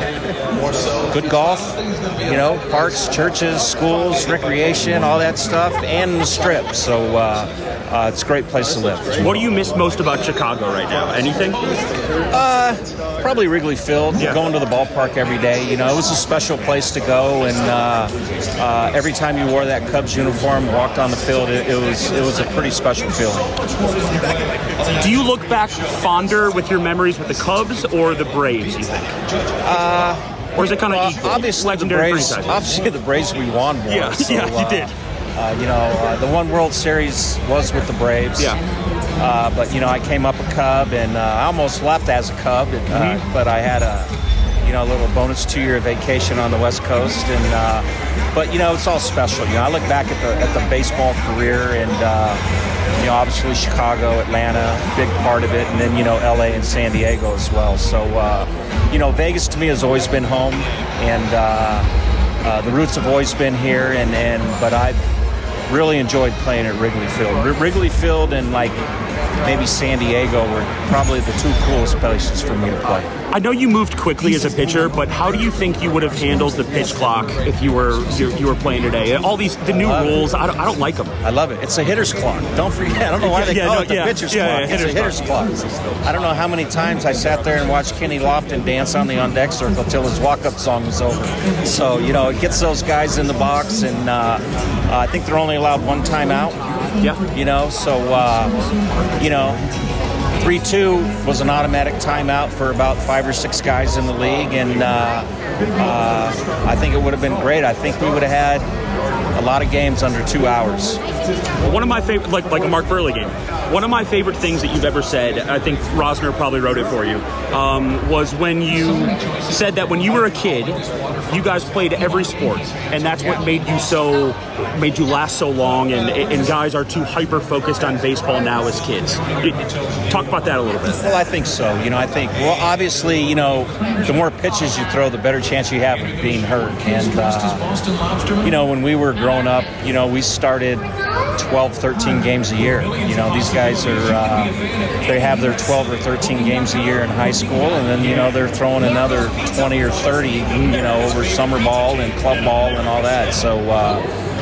uh, good golf, you know, parks, churches, schools, recreation, all that stuff, and the Strip. So uh, uh, it's a great place to live. What do you miss most about Chicago right now? Anything? Uh, probably Wrigley Field. Yeah. Going to the ballpark every day. You know, it was a special place to go, and uh, uh, every time you wore that Cubs uniform, walked on the field, it, it was it was a pretty special feeling. Do you look back fonder with your memories with the Cubs or the Braves, you think? Uh, or is it kind of well, equal? Obviously, Legendary the Braves. franchises. Obviously, the Braves we won more. Yeah, so, yeah, you uh, did. Uh, you know, uh, the one World Series was with the Braves. Yeah. Uh, but you know, I came up a Cub, and uh, I almost left as a Cub, uh, Mm-hmm. but I had a you know a little bonus two-year vacation on the West Coast, and uh, but you know, it's all special. You know, I look back at the at the baseball career, and uh, you know, obviously Chicago, Atlanta, big part of it, and then you know, L A and San Diego as well. So uh, you know, Vegas to me has always been home, and uh, uh, the roots have always been here, and and but I've really enjoyed playing at Wrigley Field. R- Wrigley Field and like maybe San Diego were probably the two coolest places for me to play. I know you moved quickly as a pitcher, but how do you think you would have handled the pitch clock if you were you, you were playing today? All these the new rules, I don't, I don't like them. I love it. It's a hitter's clock. Don't forget. I don't know why they Yeah, call no, it the yeah, pitcher's yeah, clock. yeah, It's a hitter's hitter's clock. I don't know how many times I sat there and watched Kenny Lofton dance on the on-deck circle until his walk-up song was over. So, you know, it gets those guys in the box, and uh, uh, I think they're only allowed one timeout. Yeah. You know, so, uh, you know, three two was an automatic timeout for about five or six guys in the league, and uh, uh, I think it would have been great. I think we would have had a lot of games under two hours. One of my favorite, like like a Mark Burley game, one of my favorite things that you've ever said, I think Rosner probably wrote it for you, um, was when you said that when you were a kid, you guys played every sport, and that's what made you so, made you last so long, and and guys are too hyper-focused on baseball now as kids. Talk about that a little bit. Well, I think so. You know, I think, well, obviously, you know, the more pitches you throw, the better chance you have of being hurt. And, uh, you know, when we were growing up, you know, we started twelve, thirteen games a year. You know, these guys are, uh, they have their twelve or thirteen games a year in high school, and then, you know, they're throwing another twenty or thirty, you know, over summer ball and club ball and all that. So, uh,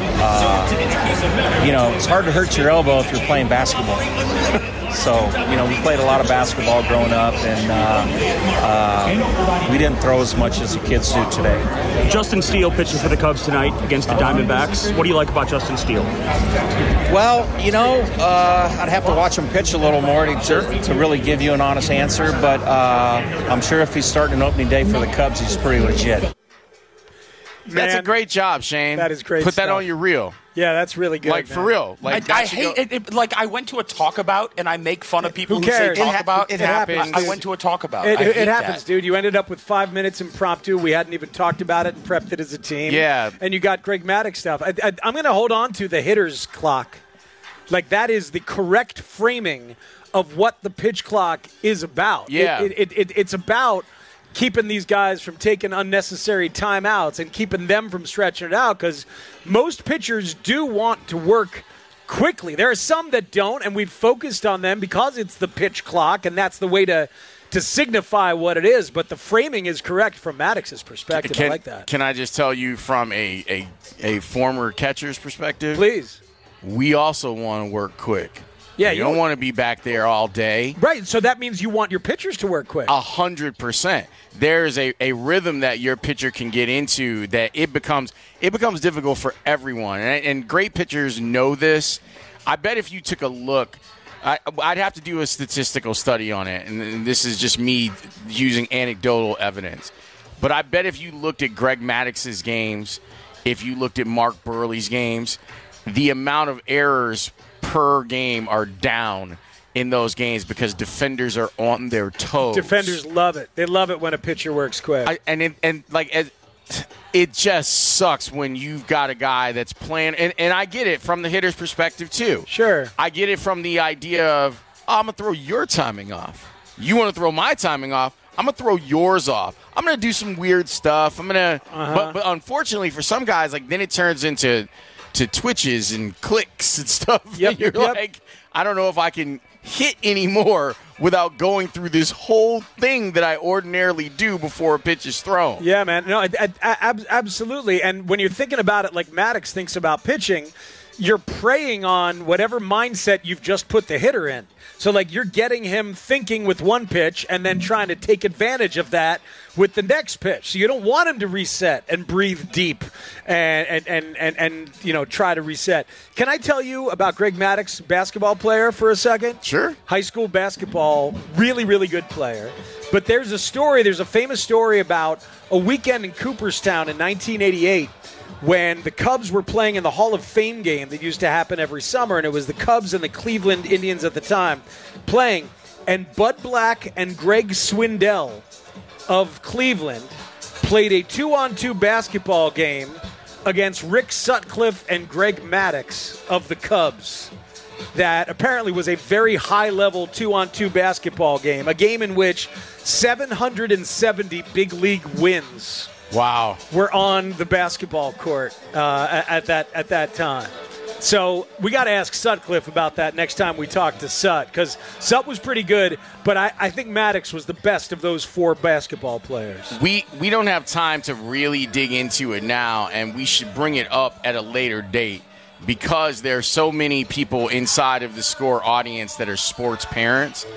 uh, you know, it's hard to hurt your elbow if you're playing basketball. So, you know, we played a lot of basketball growing up, and uh, uh, we didn't throw as much as the kids do today. Justin Steele pitching for the Cubs tonight against the Diamondbacks. What do you like about Justin Steele? Well, you know, uh, I'd have to watch him pitch a little more to, to, to really give you an honest answer, but uh, I'm sure if he's starting an opening day for the Cubs, he's pretty legit. That's a great job, Shane. That is great Put that stuff. on your reel. Yeah, that's really good. Like, man. for real. Like, I, I that should hate go- it, it. Like, I went to a talk about, and I make fun of people Who who, cares? say It talk ha- about. it happens, I, I dude. went to a talk about. It, I it hate happens, that. dude. You ended up with five minutes impromptu. We hadn't even talked about it and prepped it as a team. Yeah. And you got Greg Maddux stuff. I, I, I'm going to hold on to the hitter's clock. Like, that is the correct framing of what the pitch clock is about. Yeah. It, it, it, it's about keeping these guys from taking unnecessary timeouts and keeping them from stretching it out, because most pitchers do want to work quickly. There are some that don't, and we've focused on them because it's the pitch clock, and that's the way to to signify what it is. But the framing is correct from Maddox's perspective. Can, I like that. Can I just tell you from a, a, a former catcher's perspective? Please. We also want to work quick. Yeah, you you- don't want to be back there all day. Right, so that means you want your pitchers to work quick. A hundred percent. There's a, a rhythm that your pitcher can get into that it becomes it becomes difficult for everyone. And, and great pitchers know this. I bet if you took a look, I, I'd have to do a statistical study on it, and, and this is just me using anecdotal evidence. But I bet if you looked at Greg Maddox's games, if you looked at Mark Burley's games, the amount of errors per game are down in those games because defenders are on their toes. Defenders love it. They love it when a pitcher works quick. I, and it, and like it, it just sucks when you've got a guy that's playing. And, and I get it from the hitter's perspective too. Sure. I get it from the idea of oh, I'm gonna throw your timing off. You want to throw my timing off? I'm gonna throw yours off. I'm gonna do some weird stuff. I'm gonna. Uh-huh. But, but unfortunately for some guys, like then it turns into to twitches and clicks and stuff. Yep, and you're yep. like, I don't know if I can hit anymore without going through this whole thing that I ordinarily do before a pitch is thrown. Yeah, man. No, I, I, I, absolutely. And when you're thinking about it like Maddox thinks about pitching, you're preying on whatever mindset you've just put the hitter in. So, like, you're getting him thinking with one pitch and then trying to take advantage of that with the next pitch. So you don't want him to reset and breathe deep and, and, and, and, and you know, try to reset. Can I tell you about Greg Maddux, basketball player, for a second? Sure. High school basketball, really, really good player. But there's a story, there's a famous story about a weekend in Cooperstown in nineteen eighty-eight when the Cubs were playing in the Hall of Fame game that used to happen every summer, and it was the Cubs and the Cleveland Indians at the time playing, and Bud Black and Greg Swindell of Cleveland played a two-on-two basketball game against Rick Sutcliffe and Greg Maddux of the Cubs. That apparently was a very high-level two-on-two basketball game, a game in which seven hundred seventy big league wins Wow. were on the basketball court uh, at that at that time. So we got to ask Sutcliffe about that next time we talk to Sut, because Sut was pretty good, but I, I think Maddux was the best of those four basketball players. We we don't have time to really dig into it now, and we should bring it up at a later date because there are so many people inside of the Score audience that are sports parents.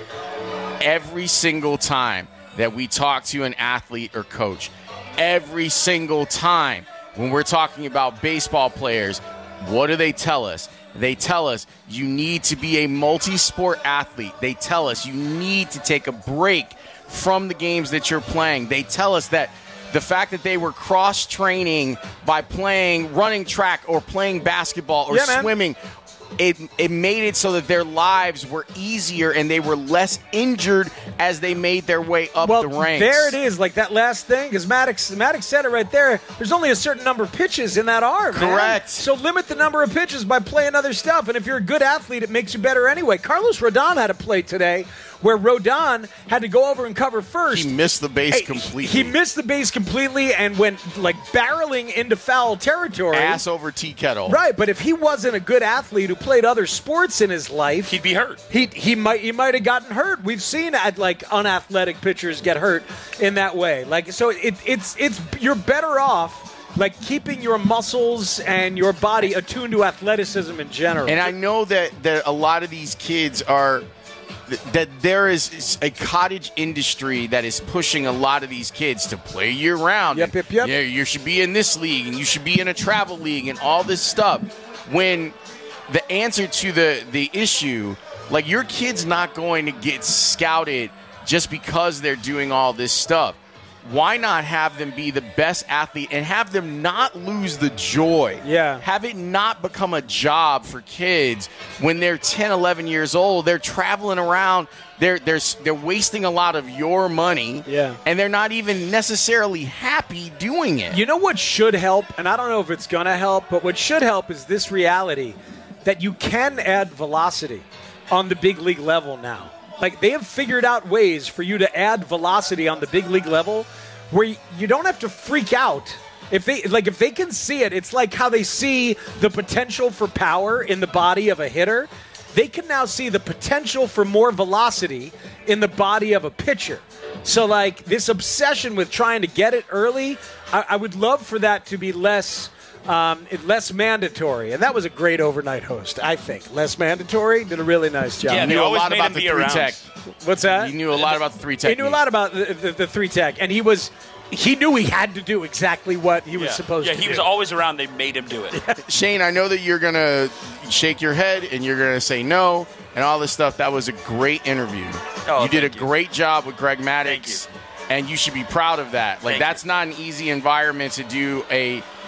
Every single time that we talk to an athlete or coach, every single time when we're talking about baseball players, what do they tell us? They tell us you need to be a multi-sport athlete. They tell us you need to take a break from the games that you're playing. They tell us that the fact that they were cross-training by playing running track or playing basketball or yeah, swimming, it it made it so that their lives were easier and they were less injured as they made their way up well, the ranks. There it is, like that last thing, because Maddux, Maddux said it right there. There's only a certain number of pitches in that arm. Correct. Man. So limit the number of pitches by playing other stuff. And if you're a good athlete, it makes you better anyway. Carlos Rodon had a play today where Rodon had to go over and cover first. He missed the base hey, completely. He missed the base completely and went like barreling into foul territory. Ass over tea kettle. Right, but if he wasn't a good athlete who played other sports in his life, he'd be hurt. He he might he might have gotten hurt. We've seen like unathletic pitchers get hurt in that way. Like so, it, it's it's you're better off like keeping your muscles and your body attuned to athleticism in general. And I know that that a lot of these kids are. That there is a cottage industry that is pushing a lot of these kids to play year round. Yep, yep, yep. Yeah, you should be in this league and you should be in a travel league and all this stuff. When the answer to the, the issue, like your kid's not going to get scouted just because they're doing all this stuff. Why not have them be the best athlete and have them not lose the joy? Yeah. Have it not become a job for kids when they're ten, eleven years old. They're traveling around. They're, they're, they're wasting a lot of your money. Yeah. And they're not even necessarily happy doing it. You know what should help? And I don't know if it's going to help, but what should help is this reality that you can add velocity on the big league level now. Like, they have figured out ways for you to add velocity on the big league level where you don't have to freak out. If they like, if they can see it, it's like how they see the potential for power in the body of a hitter. They can now see the potential for more velocity in the body of a pitcher. So, like, this obsession with trying to get it early, I, I would love for that to be less... Um, less mandatory, and that was a great overnight host, I think. Less mandatory, did a really nice job. Yeah, he they knew a always lot made about him the be three around. tech. What's that? He knew a lot about the three tech. He knew a lot about the, the, the three tech, and he was he knew he had to do exactly what he was yeah. supposed yeah, to do. Yeah, do. he was always around. They made him do it. Shane, I know that you're going to shake your head and you're going to say no and all this stuff. That was a great interview. Oh, you did a you. great job with Greg Maddux, and you should be proud of that. Like, Thank that's you. not an easy environment to do a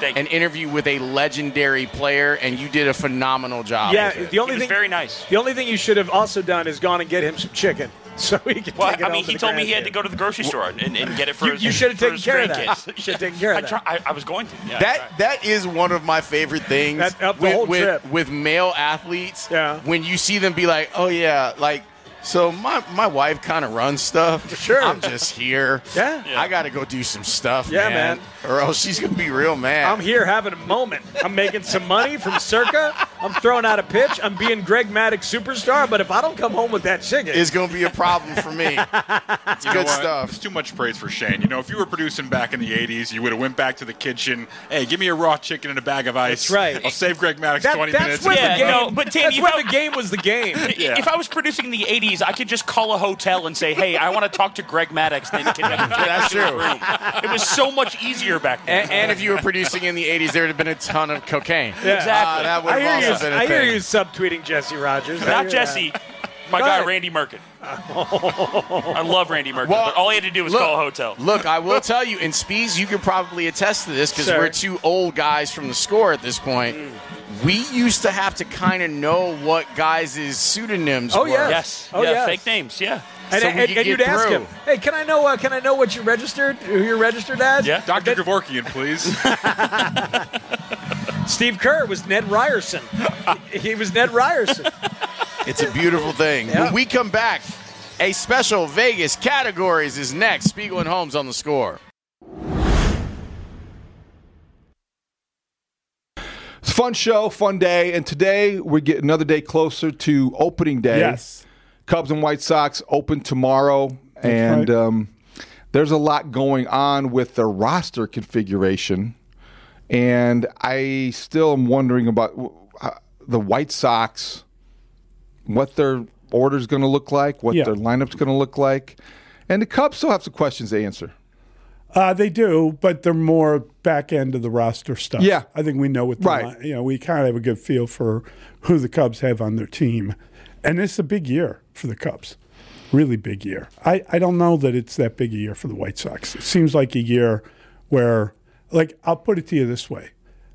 Thank an interview with a legendary player, and you did a phenomenal job. Yeah, with it. the only He was thing very nice. The only thing you should have also done is gone and get him some chicken, so he can Well, take it I home mean, to he the told me he had grandkids. to go to the grocery store and, and get it for You- his you should have for taken his care of that. grandkids. You should have taken care of I that. try- I, I was going to. Yeah, I That tried. that is one of my favorite things That- up the with, whole with, trip. with male athletes. Yeah. When you see them be like, "Oh yeah, like so my my wife kind of runs stuff. Sure. I'm just here. Yeah. I got to go do some stuff. Yeah, man, man. or else she's gonna be real mad. I'm here having a moment. I'm making some money from Circa. I'm throwing out a pitch. I'm being Greg Maddux superstar. But if I don't come home with that chicken, It's gonna be a problem for me. It's You know good what? stuff. It's too much praise for Shane. You know, if you were producing back in the eighties, you would have went back to the kitchen. Hey, give me a raw chicken and a bag of ice. That's right. I'll save Greg Maddux That- twenty that's minutes. when Yeah, the game. no, but Danny, that's if when I- the game was the game. Yeah. If I was producing in the eighties, I could just call a hotel and say, "Hey, I want to talk to Greg Maddux." Then connect That's to his true. room. It was so much easier back then. And, and if you were producing in the eighties, there would have been a ton of cocaine. Yeah. Exactly. Uh, that would I have hear also you. been a I hear thing. you subtweeting Jesse Rogers. I Not hear Jesse, that. my Go guy ahead. Randy Merkin. I love Randy Merkin, Well, but all he had to do was look, call a hotel. Look, I will tell you, and Spees, you could probably attest to this because Sure. we're two old guys from the score at this point. We used to have to kind of know what guys' pseudonyms Oh, were. yeah. Yes, Oh, yeah, yes. fake names, yeah. And, So we and, could and get you'd ask through. him, "Hey, can I know? Uh, can I know what you registered? Who you're registered as?" Yeah. Doctor Kevorkian, please. Steve Kerr was Ned Ryerson. He was Ned Ryerson. It's a beautiful thing. Yeah. When we come back, a special Vegas categories is next. Spiegel and Holmes on the score. It's a fun show, fun day, and today we get another day closer to opening day. Yes. Cubs and White Sox open tomorrow, and right. um, there's a lot going on with the roster configuration, and I still am wondering about uh, the White Sox, what their order's going to look like, what Yeah. their lineup's going to look like, and the Cubs still have some questions to answer. Uh, they do, but they're more back end of the roster stuff. Yeah. I think we know what the Right. line, you know, we kind of have a good feel for who the Cubs have on their team. And it's a big year for the Cubs. Really big year. I, I don't know that it's that big a year for the White Sox. It seems like a year where, like, I'll put it to you this way.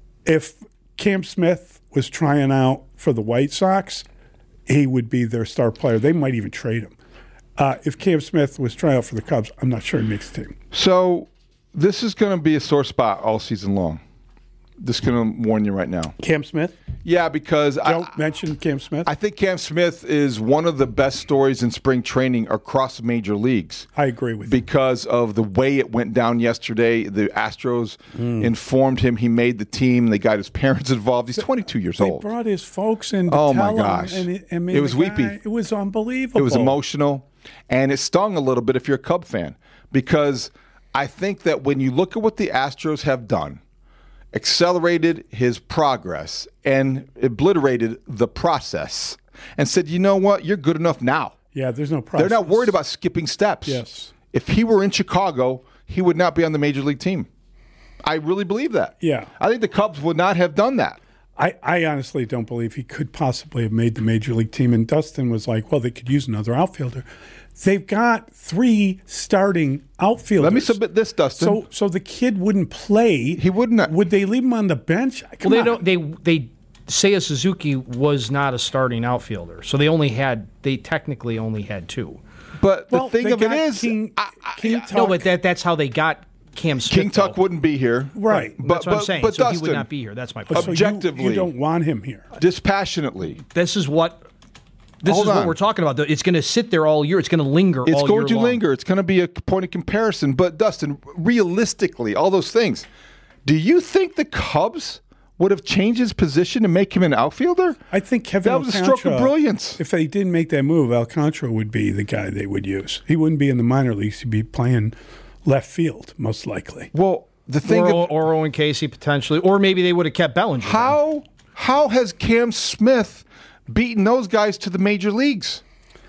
If Cam Smith was trying out for the White Sox, he would be their star player. They might even trade him. Uh, if Cam Smith was trying out for the Cubs, I'm not sure he makes the team. So this is going to be a sore spot all season long. Just going to warn you right now. Cam Smith? Yeah, because I Don't mention Cam Smith. I think Cam Smith is one of the best stories in spring training across major leagues. I agree with you. Because of the way it went down yesterday. The Astros informed him he made the team. They got his parents involved. He's twenty-two years They old. brought his folks in to Oh, tell my him, gosh. and it, I mean, It was the weepy. guy- It was unbelievable. It was emotional, and it stung a little bit if you're a Cub fan, because I think that when you look at what the Astros have done, accelerated his progress and obliterated the process, and said, you know what, you're good enough now. Yeah, there's no process. They're not worried about skipping steps. Yes. If he were in Chicago, he would not be on the major league team. I really believe that. Yeah. I think the Cubs would not have done that. I, I honestly don't believe he could possibly have made the major league team. And Dustin was like, well, they could use another outfielder. They've got three starting outfielders. Let me submit this, Dustin. So so the kid wouldn't play. He wouldn't. Would they leave him on the bench? Come well, they on. don't. They they Seiya Suzuki was not a starting outfielder, so they only had they technically only had two. But Well, the thing they of it got is, King, King Tuck. No, but that that's how they got Cam Smith. King Tuck though. wouldn't be here. Right. But, That's what I'm but- saying. But So he Dustin, would not be here. That's my But point. so you- objectively, you, don't want him here. dispassionately, This is what this Hold is what on. we're talking about. It's going to sit there all year. It's going to linger. it's all going year to long. linger. It's going to be a point of comparison. But Dustin, realistically, all those things, do you think the Cubs would have changed his position to make him an outfielder? I think Kevin That was a stroke of Alcantara, brilliance. If they didn't make that move, Alcantara would be the guy they would use. He wouldn't be in the minor leagues. He'd be playing left field, most likely. Well, the thing Or, of, or Owen Casey potentially, or maybe they would have kept Bellinger. how how has Cam Smith beaten those guys to the major leagues?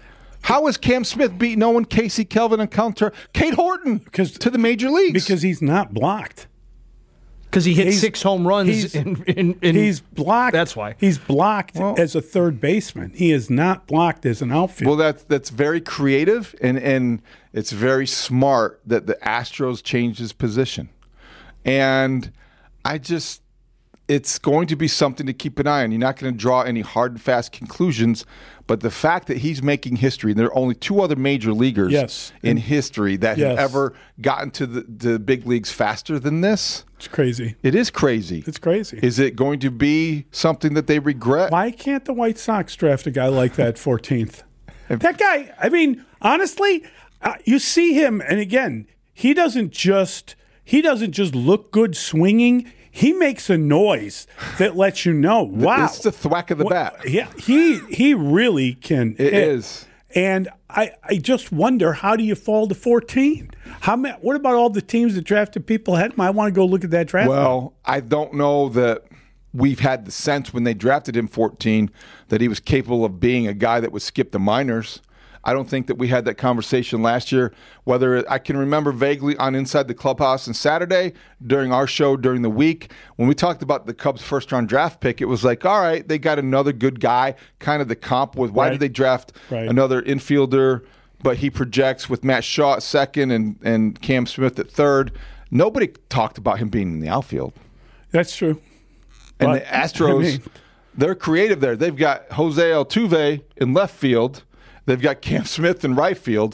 How has Cam Smith beaten Owen Casey, Kelvin Alcantara, Kate Horton to the major leagues? Because he's not blocked. Because he hit He's- six home runs. he's- in, in, in, He's blocked. That's why. He's blocked as a third baseman. He is not blocked as an outfielder. Well, that's that's very creative, and, and it's very smart that the Astros changed his position. And I just, it's going to be something to keep an eye on. You're not going to draw any hard and fast conclusions, but the fact that he's making history, and there are only two other major leaguers yes. in and, history that yes. have ever gotten to the, the big leagues faster than this. It's crazy. It is crazy. It's crazy. Is it going to be something that they regret? Why can't the White Sox draft a guy like that fourteenth? That guy, I mean, honestly, uh, you see him, and again, he doesn't just he doesn't just look good swinging. He makes a noise that lets you know, wow. It's the thwack of the bat. Yeah, he he really can. It hit. is. And I, I just wonder, how do you fall to fourteen? How many, what about all the teams that drafted people ahead of him? I want to go look at that draft. Well, I don't know that we've had the sense when they drafted him fourteen that he was capable of being a guy that would skip the minors. I don't think that we had that conversation last year. Whether I can remember vaguely on Inside the Clubhouse on Saturday during our show during the week when we talked about the Cubs' first-round draft pick, it was like, all right, they got another good guy, kind of the comp with why Right. did they draft Right. another infielder, but he projects with Matt Shaw at second and, and Cam Smith at third. Nobody talked about him being in the outfield. That's true. And But, the Astros, I mean- they're creative there. They've got Jose Altuve in left field. They've got Cam Smith in right field.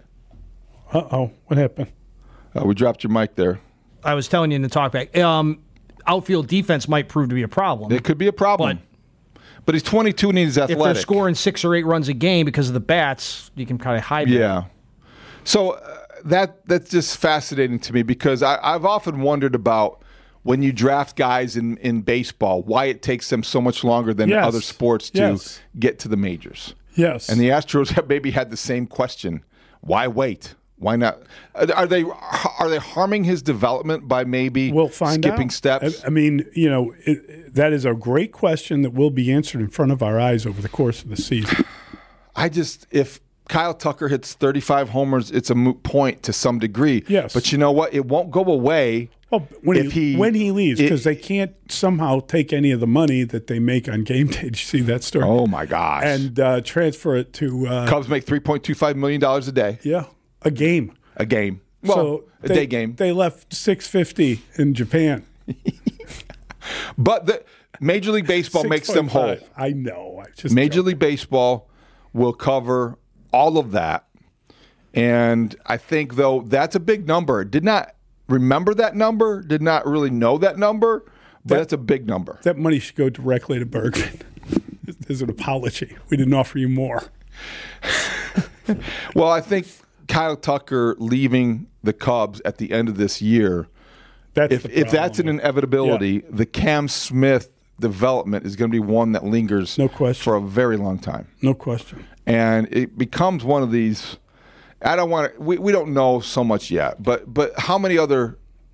Uh-oh. What happened? Uh, we dropped your mic there. I was telling you in the talkback. Um, outfield defense might prove to be a problem. It could be a problem. But, but he's twenty-two and he's athletic. If they're scoring six or eight runs a game because of the bats, you can kind of hide Yeah. So uh, that that's just fascinating to me because I, I've often wondered about when you draft guys in, in baseball, why it takes them so much longer than Yes. other sports to Yes. get to the majors. Yes. And the Astros have maybe had the same question. Why wait? Why not? Are they are they harming his development by maybe We'll find skipping out. steps? I, I mean, you know, it, that is a great question that will be answered in front of our eyes over the course of the season. I just, if Kyle Tucker hits thirty-five homers, it's a moot point to some degree. Yes. But you know what? It won't go away Well, when if he, he when he leaves, it- because they can't somehow take any of the money that they make on game day. Did you see that story? Oh my gosh! And uh, transfer it to uh, Cubs make three point two five million dollars a day. Yeah, a game. A game. Well, so a they, day game. They left six fifty in Japan. But the Major League Baseball makes them whole. six point five. I know. I just Major joking. League Baseball will cover all of that. And I think, though, that's a big number. Did not remember that number, did not really know that number, but That- that's a big number. That money should go directly to Bergman. As an apology, we didn't offer you more. Well, I think Kyle Tucker leaving the Cubs at the end of this year, That's if, the if that's an problem. inevitability, Yeah. the Cam Smith development is going to be one that lingers No question. for a very long time. No question. And it becomes one of these. I don't want to. We, we don't know so much yet, but but how many other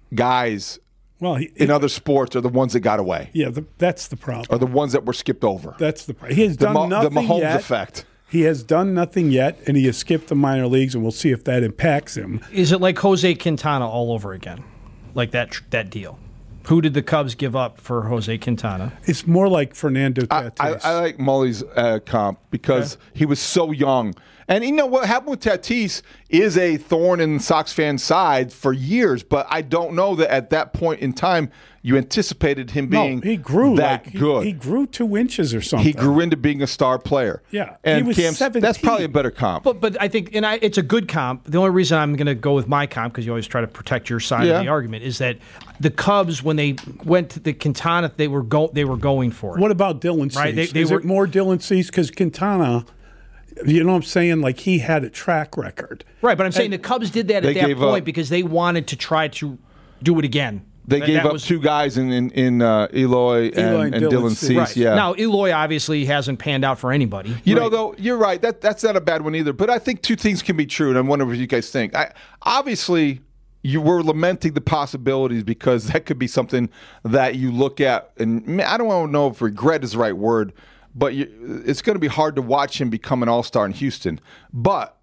guys Well, he, in other sports are the ones that got away? yeah, the, that's the problem. Are the ones that were skipped over? That's the problem. He has The done Ma- the nothing Mahomes yet. effect. He has done nothing yet, and he has skipped the minor leagues, and we'll see if that impacts him. Is it like Jose Quintana all over again? Like that tr- that deal? Who did the Cubs give up for Jose Quintana? It's more like Fernando I, Tatis. I, I like Mully's uh, comp because he was so young. And you know what happened with Tatis is a thorn in Sox fans' side for years, but I don't know that at that point in time you anticipated him being no, he grew that like, he- good. He, grew two inches or something. He grew into being a star player. Yeah, and he was Cam, seventeen. that's probably a better comp. But but I think and I, it's a good comp. The only reason I'm going to go with my comp because you always try to protect your side Yeah. of the argument is that the Cubs when they went to the Quintana they were go they were going for it. What about Dylan Cease? Right, they- they Is were- it more Dylan Cease? Because Quintana, you know what I'm saying? Like, he had a track record. Right, but I'm saying the Cubs did that They at that gave point up- because they wanted to try to do it again. They That- gave that up was- two guys in in, in uh, Eloy, and, Eloy and and Dylan Dylan Cease. Cease. Right. Yeah. Now Eloy obviously hasn't panned out for anybody. You know, though, you're right. That that's not a bad one either. But I think two things can be true, and I'm wondering what you guys think. I obviously you were lamenting the possibilities because that could be something that you look at, and man, I don't want to know if regret is the right word, but you, it's going to be hard to watch him become an all-star in Houston. But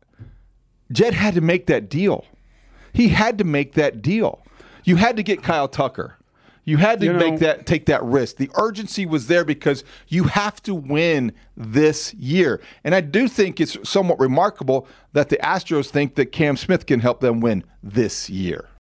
Jed had to make that deal. He had to make that deal. You had to get Kyle Tucker. You had to You know- make that take that risk. The urgency was there because you have to win this year. And I do think it's somewhat remarkable that the Astros think that Cam Smith can help them win this year.